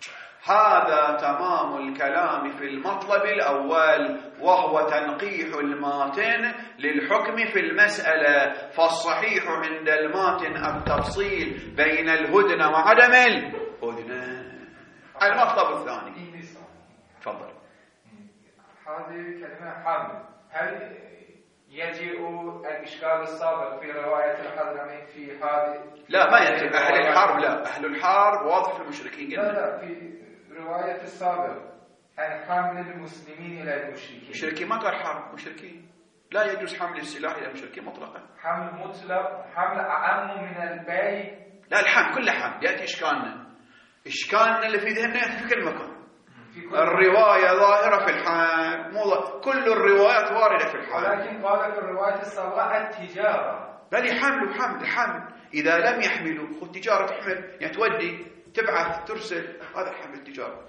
هذا تمام الكلام في المطلب الأول وهو تنقيح الماتن للحكم في المسألة. فالصحيح عند الماتن التفصيل بين الهدنة وعدم الهدنة. المطلب الثاني تفضل. هذه الكلمة حمل، هل يجيء الإشكال السابق في رواية الحضرمي في هذه؟ لا ما يجب. أهل الحرب لا، أهل الحرب واضح في المشركين لا لا في رواية السابق عن حمل المسلمين إلى المشركين. مشركين ما قال حرب، مشركين لا يجوز حمل السلاح إلى المشركين مطلقا. حمل مطلق، حمل أعم من البيع. لا الحمل كل حمل. يأتي إشكالنا إشكالنا اللي في ذهننا يأتي في كل مكان. الرواية ظاهرة في الحمل، مو كل الروايات واردة في الحمل، ولكن قال في الرواية السابقة التجارة. بل حمل وحمل. حمل إذا لم يحملوا التجارة تحمل يعني تودي تبعث ترسل، هذا حمل التجارة.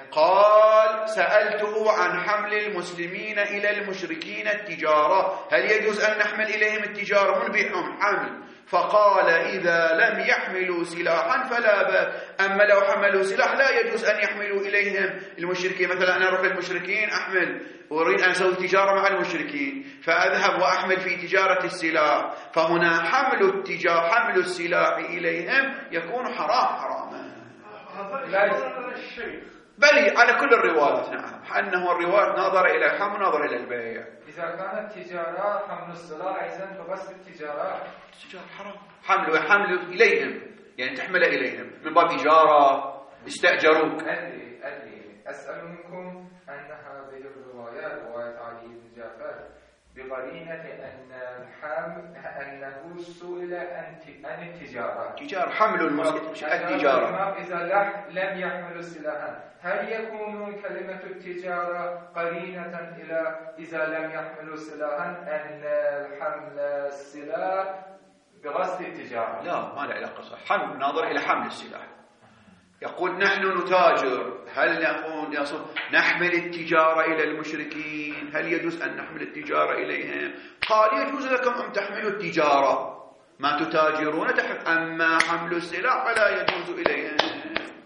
قال سألته عن حمل المسلمين إلى المشركين التجارة، هل يجوز أن نحمل إليهم التجارة ونبيعهم حمل؟ فقال إذا لم يحملوا سلاحا فلا بأس، أما لو حملوا سلاح لا يجوز أن يحملوا إليهم المشركين. مثلا أنا أروح المشركين أحمل وأريد أن أسوي تجارة مع المشركين فأذهب وأحمل في تجارة السلاح، فهنا حمل التجارة حمل السلاح إليهم يكون حرام حراما. هذا الشيخ بل على كل الروايات نعم، أنه الروايات نظر إلى الحمل نظر إلى البيع. إذا كانت التجارة حمل السلاح إذن فبس التجارة التجارة حرام. حمل حمل إليهم يعني تحمل إليهم من باب إجارة استأجروك. أدري أدري أسأل منكم أن هذه الروايات رواية علي بن جعفر بقرينة أن الحمل أنه سئل عن التجارة. تجارة حمل المسلم التجارة. إذا لم يحمل سلاحا هل يكون كلمة التجارة قرينة إلى إذا لم يحملوا سلاحا أن الحمل السلاح بغصب التجارة؟ لا ما له علاقة صح. حمل ناظر إلى حمل السلاح. يقول نحن نتاجر، هل نقول يصف نحمل التجارة إلى المشركين؟ هل يجوز أن نحمل التجارة إليهم؟ قال يجوز لكم أن تحملوا التجارة ما تتاجرون تحمل، أما حمل السلاح فلا يجوز إليهم.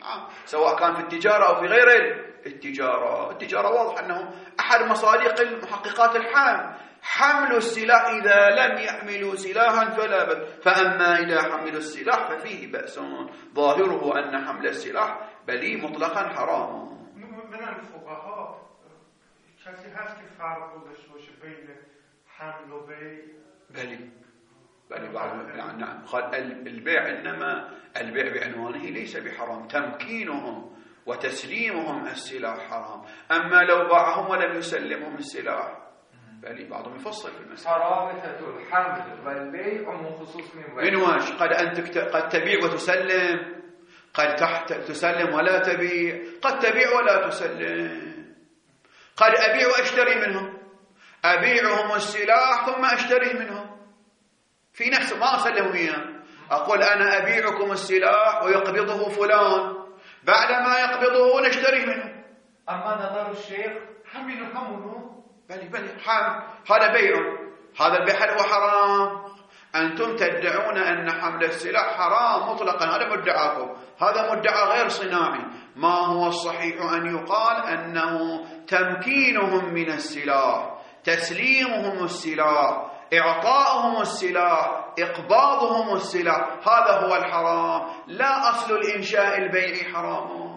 سواء كان في التجارة أو في غير التجارة. التجارة واضح أنه أحد مصادق محققات الحمل، حمل السلاح إذا لم يحملوا سلاحا فلا بأس، فأما إذا حملوا السلاح ففيه بأس ظاهره أن حمل السلاح بل مطلقا حرام. من الفقهاء کسی هست که فرق داشته باشه بین حمل و بیع؟ بلی بلی يعني نعم. قال البيع إنما البيع بعنوانه ليس بحرام، تمكينهم وتسليمهم السلاح حرام. أما لو باعهم ولم يسلمهم السلاح بلي بعضهم يفصل في المسألة. حرامة الحمل والبيع عموم خصوص من وين؟ من واش؟ قد أنت قد تبيع وتسلم، قد تحت تسلم ولا تبيع، قد تبيع ولا تسلم، قد أبيع وأشتري منهم، أبيعهم السلاح ثم أشتري منهم في نفس ما أسلمهم إياه. أقول أنا أبيعكم السلاح ويقبضه فلان، بعد ما يقبضه نشتري منه. أما نظر الشيخ همين همونه بلي بلي حرام، هذا بيع، هذا البيع هو حرام. أنتم تدعون أن حمل السلاح حرام مطلقا، هذا مدعاكم، هذا مدعى غير صناعي. ما هو الصحيح أن يقال أنه تمكينهم من السلاح، تسليمهم السلاح، إعطاؤهم السلاح، إقباضهم السلاح، هذا هو الحرام، لا أصل الإنشاء البيع حرام.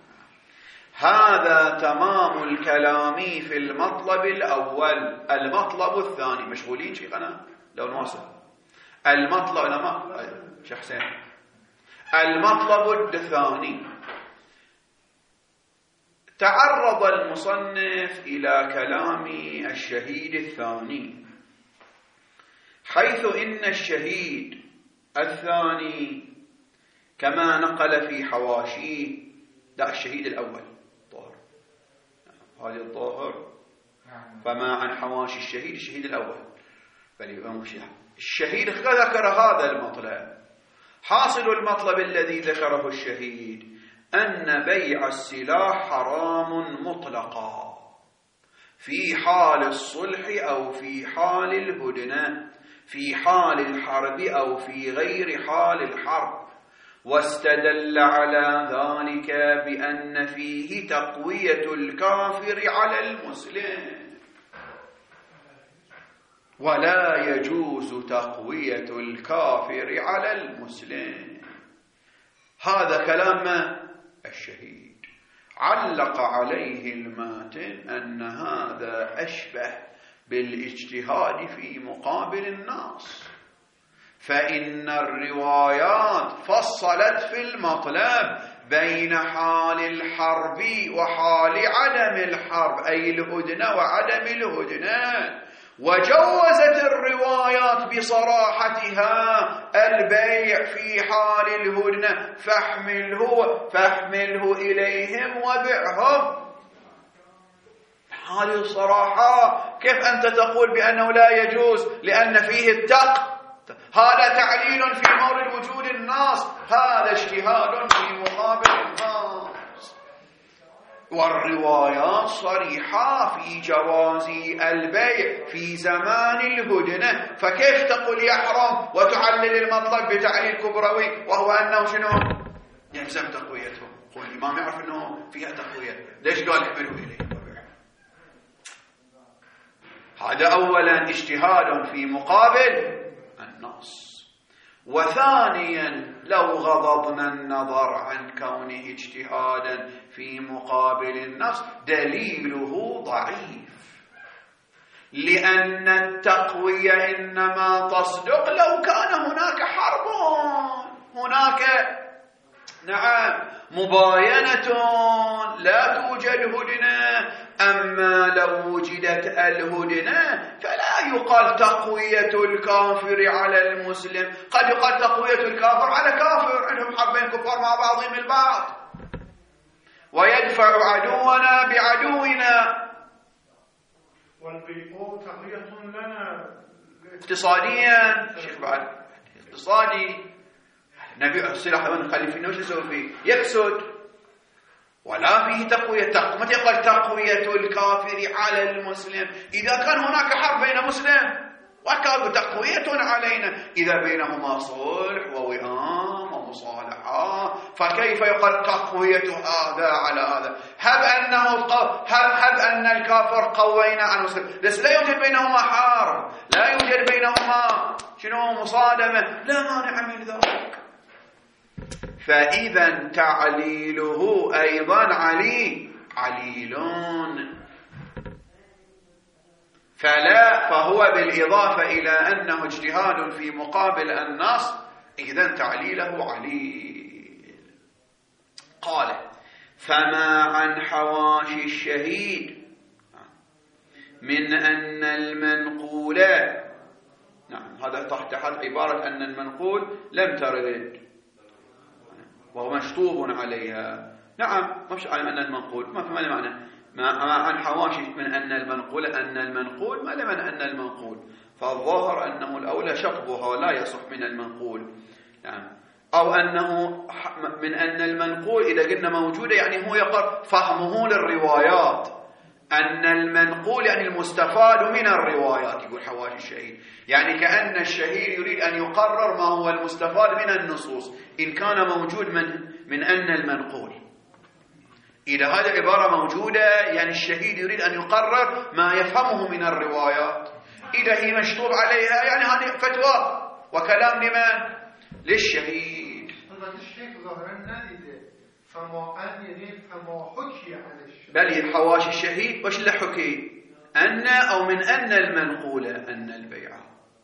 هذا تمام الكلام في المطلب الأول. المطلب الثاني مشغولين شيخنا لو نواصل المطلب لما شيخ حسين. المطلب الثاني تعرض المصنف إلى كلام الشهيد الثاني، حيث إن الشهيد الثاني كما نقل في حواشيه، لا الشهيد الأول طاهر، هذه الطاهر، فما عن حواشي الشهيد الشهيد الأول بل الشهيد ذكر هذا المطلب. حاصل المطلب الذي ذكره الشهيد أن بيع السلاح حرام مطلقا في حال الصلح أو في حال الهدنة، في حال الحرب أو في غير حال الحرب، واستدل على ذلك بأن فيه تقوية الكافر على المسلم، ولا يجوز تقوية الكافر على المسلم. هذا كلام الشهيد. علق عليه الماتن أن هذا أشبه بالاجتهاد في مقابل النص، فإن الروايات فصلت في المطلب بين حال الحرب وحال عدم الحرب، أي الهدنة وعدم الهدنة، وجوزت الروايات بصراحتها البيع في حال الهدنة، فاحمله فاحمله إليهم وبعهم. هذه الصراحة كيف أنت تقول بأنه لا يجوز لأن فيه التق؟ هذا تعليل في مورد وجود النص، هذا اجتهاد في مقابل النص. والروايات صريحة في جواز البيع في زمان الهدنة، فكيف تقول يحرم وتعلل المطلب بتعليل كبروي وهو أنه شنو يلزم تقويته؟ قول الإمام يعرف أنه فيها تقوية، ليش قال احمله إليه؟ هذا أولا اجتهاد في مقابل النص. وثانيا لو غضضنا النظر عن كونه اجتهادا في مقابل النص دليله ضعيف، لأن التقوية إنما تصدق لو كان هناك حرب، هناك نعم مباينة لا توجد هدنة. أما لو وجدت الهدنة فلا يقال تقوية الكافر على المسلم، قد يقال تقوية الكافر على كافر، عندهم حربين كفار مع بعضهم البعض، ويدفع عدونا بعدونا. والبيع تقوية لنا اقتصاديا شيخ بعد اقتصادي، نبيع السلاح ونخلي فيه وش نسوي فيه؟ يكسد، ولا فيه تقوية. ما تقول تقوية الكافر على المسلم إذا كان هناك حرب بين مسلم، وكان تقوية علينا إذا بينهما صلح ووئام المصالحة، فكيف يقال تقوية هذا على هذا؟ هب أنه هب, هب أن الكافر قوينا عن المسلم، بس لا يوجد بينهما حرب، لا يوجد بينهما شنو مصادمة، لا مانع من ذلك. فإذا تعليله أيضا علي عليلون، فلا فهو بالإضافة إلى أنه اجتهاد في مقابل النص، إذن تعليله عليل. قال فما عن حواشي الشهيد من أن المنقول، نعم هذا تحت عبارة أن المنقول لم ترد وهو مشطوب عليها، نعم مش علم أن المنقول ما في معنى ما عن حواشي من أن المنقول أن المنقول ما لمن أن المنقول، فالظاهر أنه الأولى شطبها لا يصح من المنقول، نعم. أو أنه من أن المنقول إذا قلنا موجودة يعني هو يقر فهمه للروايات، أن المنقول يعني المستفاد من الروايات، يقول حواشي الشهيد يعني كأن الشهيد يريد أن يقرر ما هو المستفاد من النصوص إن كان موجود من, من أن المنقول. إذا هذه العبارة موجودة يعني الشهيد يريد أن يقرر ما يفهمه من الروايات، إذا هي مشطوب عليها يعني هذه فتوى وكلام لمن؟ للشهيد. الشيخ ظاهرا نديده فما أن يعني فما حكي على الشهيد، بل حواشي الشهيد وش اللي حكي؟ أن أو من أن المنقولة أن البيعة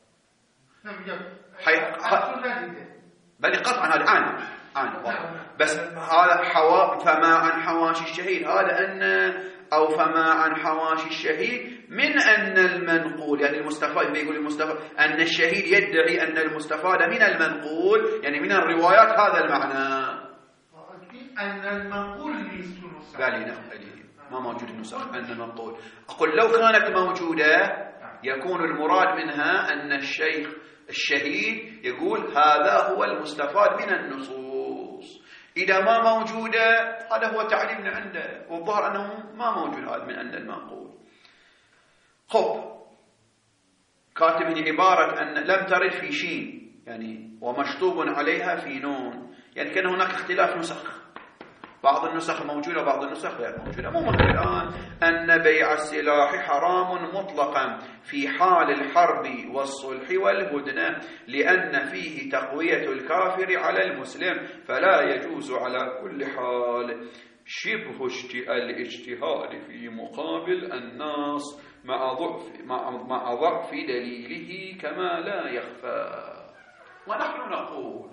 حي... ح... بل قطعا هذا عن عن بس هذا حوا فما عن حواشي الشهيد هذا أن أو فما عن حواشي الشهيد من أن المنقول يعني المستفاد، بيقول المستفاد أن الشهيد يدعي أن المستفاد من المنقول يعني من الروايات، هذا المعنى أن المنقول ليس بالي ما موجود النسخ أن المنقول. أقول لو كانت موجودة يكون المراد منها أن الشيخ الشهيد يقول هذا هو المستفاد من النصوص، إذا ما موجودة هذا هو تعليمنا عنده، والظاهر أنه ما موجود هذا من أن المنقول. خب كاتب عبارة أن لم ترد في شين يعني ومشطوب عليها في نون، يعني كان هناك اختلاف نسخ، بعض النسخ موجودة وبعض النسخ غير موجودة. مو مهم الآن أن بيع السلاح حرام مطلقا في حال الحرب والصلح والهدنة لأن فيه تقوية الكافر على المسلم، فلا يجوز على كل حال شبه الاجتهاد في مقابل الناس مع ضعف, مع ضعف دليله كما لا يخفى. ونحن نقول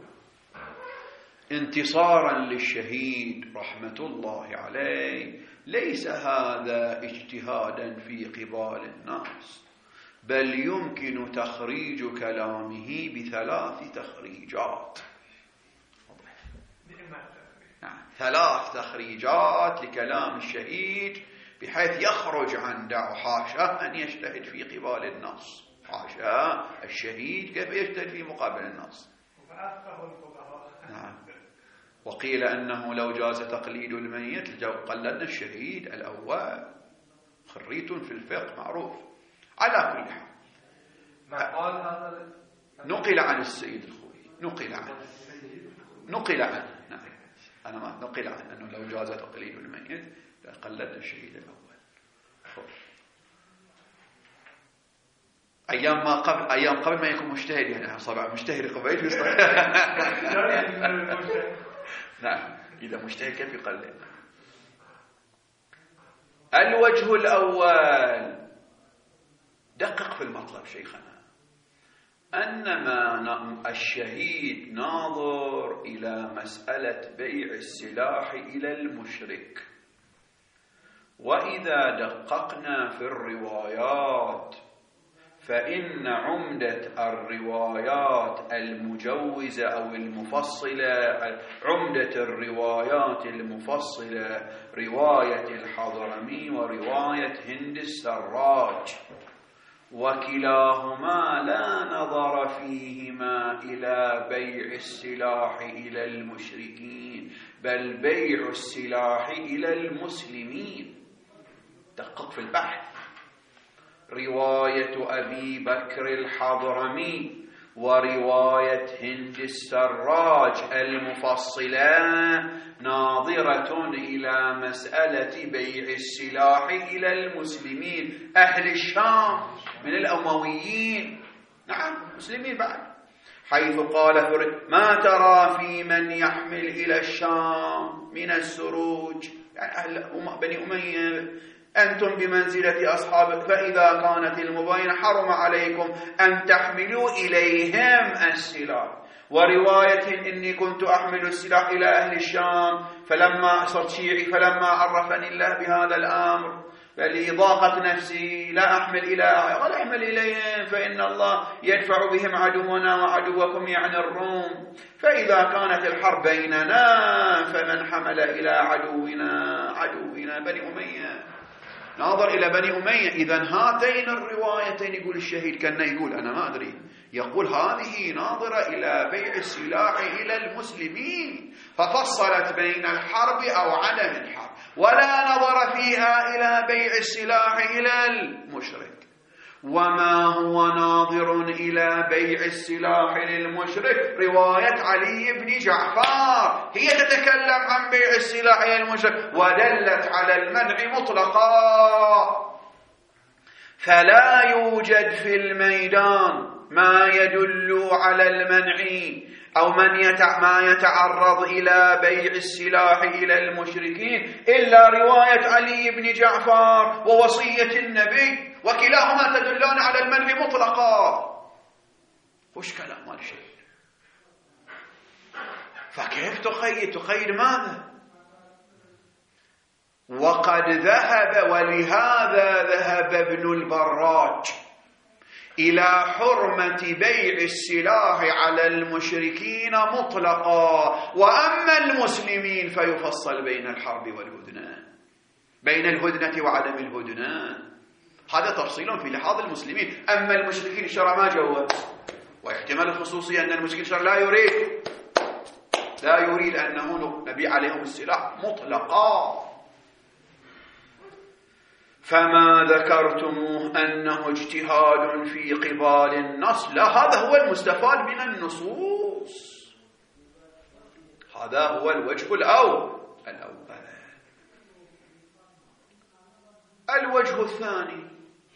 انتصارا للشهيد رحمة الله عليه ليس هذا اجتهادا في قبال الناس، بل يمكن تخريج كلامه بثلاث تخريجات، ثلاث تخريجات لكلام الشهيد بحيث يخرج عن دعوة حاشا أن يجتهد في قبال الناس، حاشا الشهيد كيف يجتهد في مقابل الناس. نعم. وقيل أنه لو جاز تقليد الميت قلدنا الشهيد الأول، خريت في الفقه معروف. على كل حال نقل عن السيد الخوي نقل عنه نقل عنه نعم أنا ما نقل عنه أنه لو جاز تقليد الميت قلدنا الشهيد الأول. أيام ما قبل أيام قبل ما يكون مجتهد يعني صبع مجتهد قبيل يصير نعم إذا مجتهد كيف يقلد. الوجه الأول دقق في المطلب شيخنا، أنما الشهيد ناظر إلى مسألة بيع السلاح إلى المشرك، وإذا دققنا في الروايات فإن عمدة الروايات المجوزة أو المفصلة، عمدة الروايات المفصلة رواية الحضرمي ورواية هند السراج، وكلاهما لا نظر فيهما إلى بيع السلاح إلى المشركين بل بيع السلاح إلى المسلمين. دقق في البحث. رواية أبي بكر الحضرمي ورواية هند السراج المفصلة ناظرة إلى مسألة بيع السلاح إلى المسلمين أهل الشام من الأمويين، نعم مسلمين بعد، حيث قال ما ترى في من يحمل إلى الشام من السروج، يعني أهل بني أمية أنتم بمنزلة أصحابك، فإذا كانت المباينة حرم عليكم أن تحملوا إليهم السلاح. ورواية إني كنت أحمل السلاح إلى أهل الشام فلما صرت شيعي فلما عرفني الله بهذا الأمر فلإضاقة نفسي لا أحمل إلى ولا أحمل إليهم، فإن الله يدفع بهم عدونا وعدوكم يعني الروم، فإذا كانت الحرب بيننا فمن حمل إلى عدونا عدونا بني أمية. ناظر إلى بني أمية. إذن هاتين الروايتين يقول الشهيد كأنه يقول أنا ما أدري، يقول هذه ناظرة إلى بيع السلاح إلى المسلمين، ففصلت بين الحرب أو عدم الحرب، ولا نظر فيها إلى بيع السلاح إلى المشرك. وما هو ناظر إلى بيع السلاح للمشرك رواية علي بن جعفر هي تتكلم عن بيع السلاح إلى المشرك ودلت على المنع مطلقا، فلا يوجد في الميدان ما يدل على المنع أو من يتع... ما يتعرض إلى بيع السلاح إلى المشركين إلا رواية علي بن جعفر ووصية النبي، وكلاهما تدلان على المنع مطلقا. وش كلام مال شيء؟ فكيف تقيد؟ تقيد ماذا؟ وقد ذهب، ولهذا ذهب ابن البراج إلى حرمة بيع السلاح على المشركين مطلقا، وأما المسلمين فيفصل بين الحرب والهدنة، بين الهدنة وعدم الهدنة، هذا تفصيل في لحاظ المسلمين. أما المشركين الشرع ما جوز، واحتمال الخصوصية أن المشركين الشرع لا يريد لا يريد أنه نبيع عليهم السلاح مطلقا. فما ذكرتموه أنه اجتهاد في قبال النص، لا، هذا هو المستفاد من النصوص، هذا هو الوجه الأول الأول. الوجه الثاني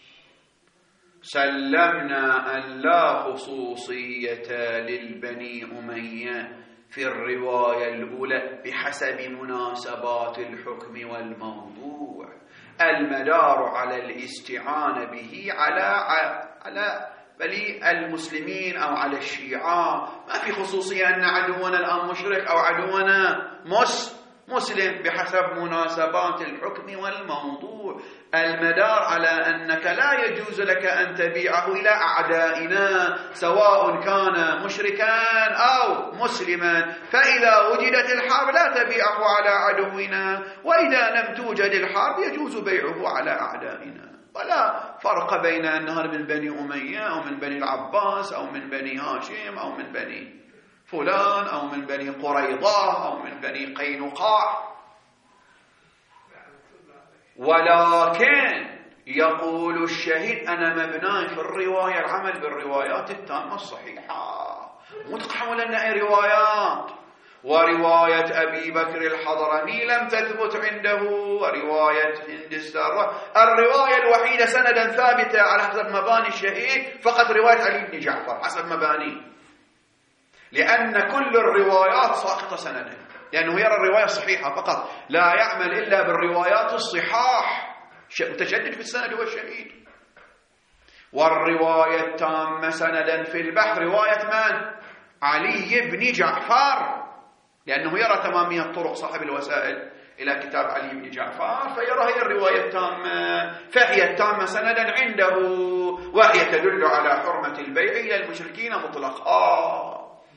سلمنا أن لا خصوصية للبني أمية في الرواية الأولى بحسب مناسبات الحكم والموضوع، المدار على الاستعانة به على على بلي المسلمين أو على الشيعة، ما في خصوصية أن عدونا الآن مشرك أو عدونا مس مسلم بحسب مناسبات الحكم والموضوع. المدار على أنك لا يجوز لك أن تبيعه إلى أعدائنا سواء كان مشركا أو مسلما، فإذا وجدت الحرب لا تبيعه على عدونا، وإذا لم توجد الحرب يجوز بيعه على أعدائنا. ولا فرق بين أنها من بني أمية أو من بني العباس أو من بني هاشم أو من بني فلان أو من بني قريضة أو من بني قينقاع. ولكن يقول الشهيد أنا مبناي في الرواية العمل بالروايات التامة الصحيحة، مو تقحموا لنا أي روايات. ورواية أبي بكر الحضرمي لم تثبت عنده، ورواية هند السراج الرواية الوحيدة سندا ثابتة على حسب مباني الشهيد فقط رواية علي بن جعفر حسب مبانيه، لأن كل الروايات ساقطة سندا، لأنه يرى الرواية الصحيحة فقط، لا يعمل إلا بالروايات الصحاح، متشدد في السند والشهيد. والرواية التامة سندا في البحث رواية من؟ علي بن جعفر، لأنه يرى تمامية الطرق صاحب الوسائل إلى كتاب علي بن جعفر، فيرى هي الرواية التامة، فهي التامة سندا عنده، وهي تدل على حرمة البيع إلى المشركين مطلقا.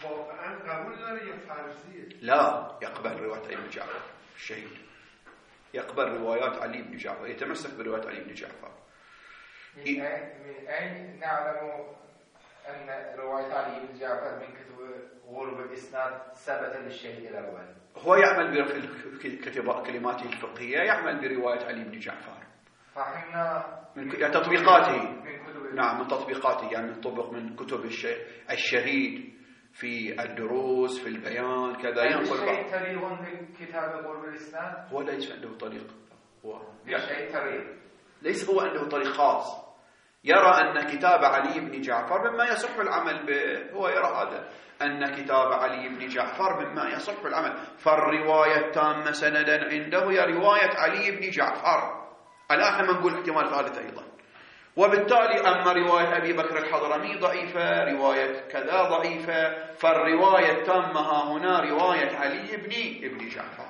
لا يقبل رواية علي بن جعفر، الشهيد يقبل روايات علي بن جعفر، يتمسك برواية علي بن جعفر. من أين نعلم أن رواية علي بن جعفر من كتب غرب الإسناد ثبت للشهيد الأول؟ هو يعمل بكلماته الفقهية، يعمل برواية علي بن جعفر فهمنا من تطبيقاته، نعم من تطبيقاته، يعني يطبق من كتب الشيخ الشهيد في الدروس في البيان كذا ينقل بعض. طريق كتاب قرب الإسلام هو ليس عنده طريق، هو يعني طريق ليس هو عنده طريق خاص، يرى أن كتاب علي بن جعفر مما يصح العمل به، هو يرى هذا أن كتاب علي بن جعفر مما يصح العمل، فالرواية التامة سندا عنده هي رواية علي بن جعفر. الآن ما نقول احتمال ثالث أيضا، وبالتالي أما رواية أبي بكر الحضرمي ضعيفة، رواية كذا ضعيفة، فالرواية التامة ها هنا رواية علي بن ابن جعفر.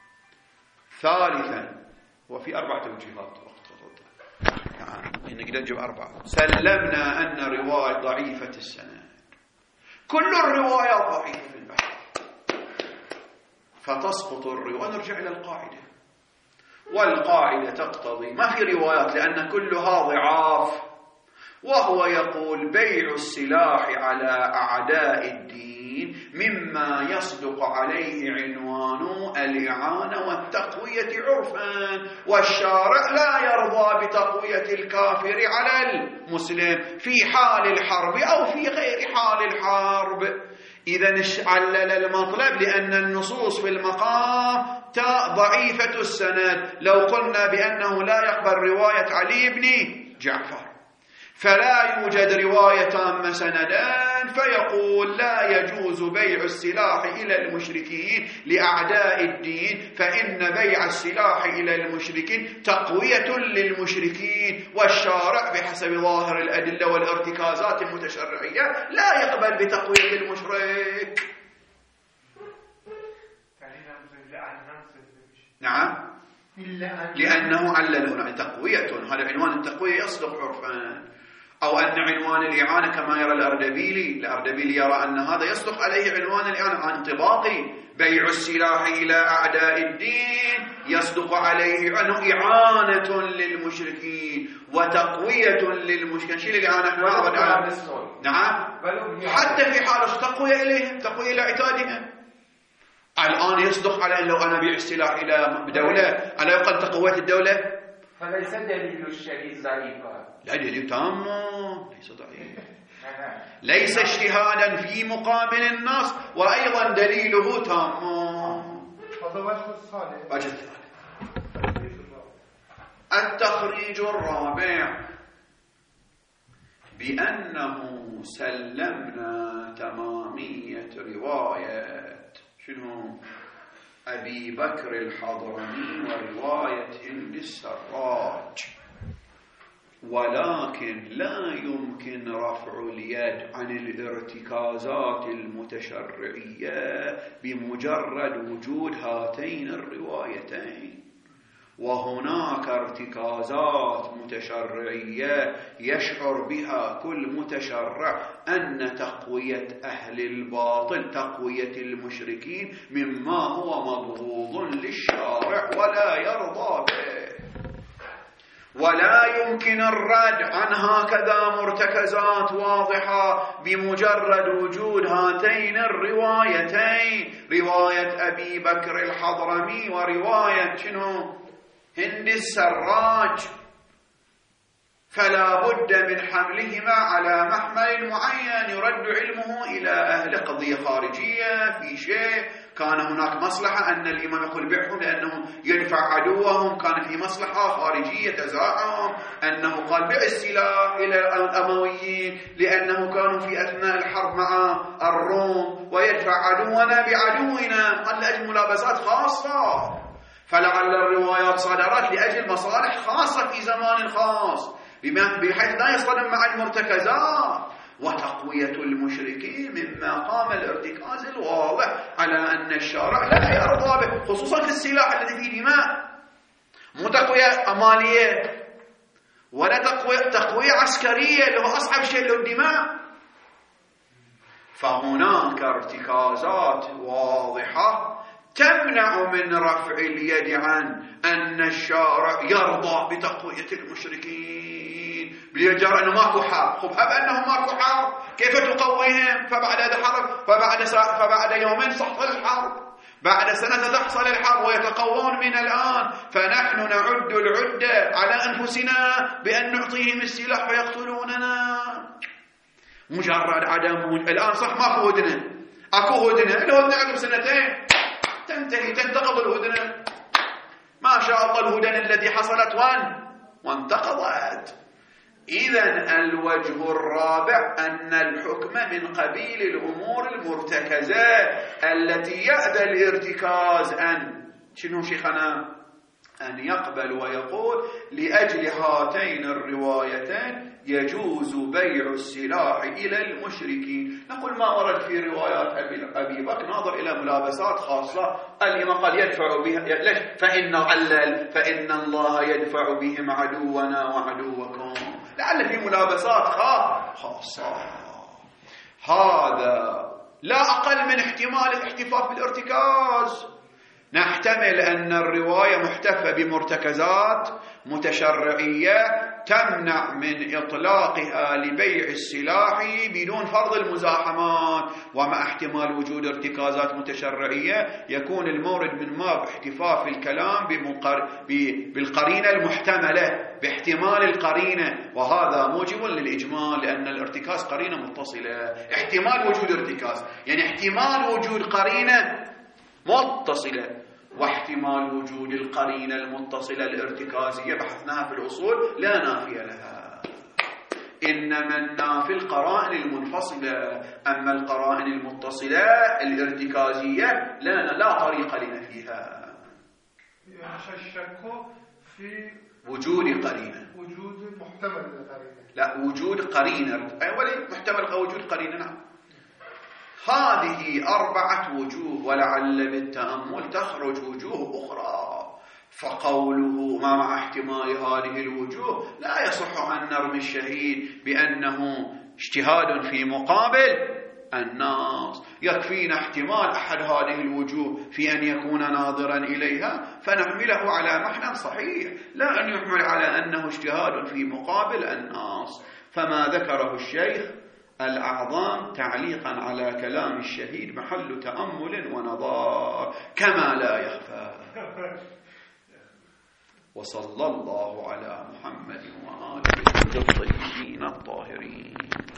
ثالثا وفي أربع توجيهات يعني نقدر نجيب أربعة. سلمنا أن رواية ضعيفة السند، كل الروايات ضعيفة في البحث، فتسقط الرواية. نرجع إلى القاعدة، والقاعدة تقتضي ما في روايات لأن كلها ضعاف، وهو يقول بيع السلاح على أعداء الدين مما يصدق عليه عنوان الإعانة والتقوية عرفا، والشارع لا يرضى بتقوية الكافر على المسلم في حال الحرب أو في غير حال الحرب. إذن علل المطلب لأن النصوص في المقام ضعيفة السند. لو قلنا بأنه لا يقبل رواية علي بن جعفر فلا يوجد رواية تامة سندان، فيقول لا يجوز بيع السلاح إلى المشركين لأعداء الدين، فإن بيع السلاح إلى المشركين تقوية للمشركين، والشارع بحسب ظاهر الأدلة والارتكازات المتشرعية لا يقبل بتقوية المشرك. نعم، لأنه علل هنا تقوية، هذا عنوان التقوية يصدق عرفا، أو أن عنوان الإعانة كما يرى الأردبيلي، الأردبيلي يرى أن هذا يصدق عليه عنوان الإعانة عن انطباقي، بيع السلاح إلى أعداء الدين يصدق عليه أنه إعانة للمشركين وتقوية للمشركين. شيل الإعانة نعم، حتى في حال تقوية إليهم، تقوية إلى اعتادهم. الآن يصدق على أن لو أنا بيع السلاح إلى دولة ألا يقال تقوية الدولة؟ فليس دليل الشريف ضعيفا، لا دليل تام، ليس ضعيف، ليس اجتهادا في مقابل النص، وأيضا دليله تام. هذا وجه الثالث. وجه الثالث التخريج الرابع بأنه سلمنا تمامية رواية شنو؟ أبي بكر الحضرمي ورواية هند السراج، ولكن لا يمكن رفع اليد عن الارتكازات المتشرعية بمجرد وجود هاتين الروايتين. وهناك ارتكازات متشرعية يشعر بها كل متشرع أن تقوية أهل الباطل، تقوية المشركين، مما هو مبغوض للشارع ولا يرضى به، ولا يمكن الرد عن هكذا مرتكزات واضحة بمجرد وجود هاتين الروايتين، رواية أبي بكر الحضرمي ورواية شنو؟ هند السراج. فلا بد من حملهما على محمل معين يرد علمه إلى أهل قضية خارجية في شيء كان هناك مصلحة أن الإمام يقول بيعهم لأنه يدفع عدوهم، كان في مصلحة خارجية تزاحم أنه قال بيع السلاح إلى الأمويين لأنه كانوا في أثناء الحرب مع الروم ويدفع عدونا بعدونا، قال لأجل ملابسات خاصة، فلعل الروايات صدرت لأجل مصالح خاصة في زمان خاص بحيث لا يصطدم مع المرتكزات. وتقوية المشركين مما قام الارتكاز الواضح على أن الشارع لا يرضى به، خصوصا في السلاح الذي فيه دماء، مو تقوية أمالية ولا تقوية, تقوية عسكرية اللي هو أصعب شيء له الدماء. فهناك ارتكازات واضحة تمنع من رفع اليد عن أن الشارع يرضى بتقوية المشركين بيجر أنه ماكو حرب. خب هب أنه ماكو حرب كيف تقويهم؟ فبعد حرب فبعد, فبعد يومين صح الحرب، بعد سنة تحصل الحرب ويتقوون من الآن، فنحن نعد العدة على أنفسنا بأن نعطيهم السلاح فيقتلوننا. مجرد عدم الآن صح ماكو هدنة، أكو هدنة، الهدنة عقب سنتين تنتهي، تنتقض الهدنة. ما شاء الله الهدنة التي حصلت وان وانتقضت. إذن الوجه الرابع أن الحكم من قبيل الأمور المرتكزة التي يأذى الارتكاز أن شنو شيخنا؟ أن يقبل ويقول لأجل هاتين الروايتين يجوز بيع السلاح إلى المشركين. نقول ما ورد في روايات أبي بكر ناظر إلى ملابسات خاصة، الإمام قال يدفع بها، ليش؟ فإن علل فإن الله يدفع بهم عدونا وعدوكم، لعل في ملابسات خاصة. هذا لا أقل من احتمال الاحتفاف بالارتكاز. نحتمل أن الرواية محتفة بمرتكزات متشرعية تمنع من إطلاقها لبيع السلاح بدون فرض المزاحمات، ومع احتمال وجود ارتكازات متشرعية يكون المورد من ما باحتفاف الكلام بمقر... بالقرينة المحتملة، باحتمال القرينة، وهذا موجب للإجمال لأن الارتكاز قرينة متصلة. احتمال وجود ارتكاز يعني احتمال وجود قرينة متصلة، واحتمال وجود القرينة المتصلة الارتكازية بحثناها في الأصول لا نافية لها، إنما النافي القرائن المنفصلة، أما القرائن المتصلة الارتكازية لا لا طريق لنفيها. الشك في وجود قرينة، وجود محتمل للقرينة، لا وجود قرينة، أولا محتمل وجود قرينة. نعم، هذه أربعة وجوه، ولعل بالتأمل تخرج وجوه أخرى. فقوله ما مع احتمال هذه الوجوه لا يصح عن نرمي الشهيد بأنه اجتهاد في مقابل الناس. يكفينا احتمال أحد هذه الوجوه في أن يكون ناظرا إليها فنحمله على معنى صحيح، لا أن يحمل على أنه اجتهاد في مقابل الناس. فما ذكره الشيخ الأعظام تعليقا على كلام الشهيد محل تأمل ونظار كما لا يخفى. وصلى الله على محمد وآله الطيبين الطاهرين.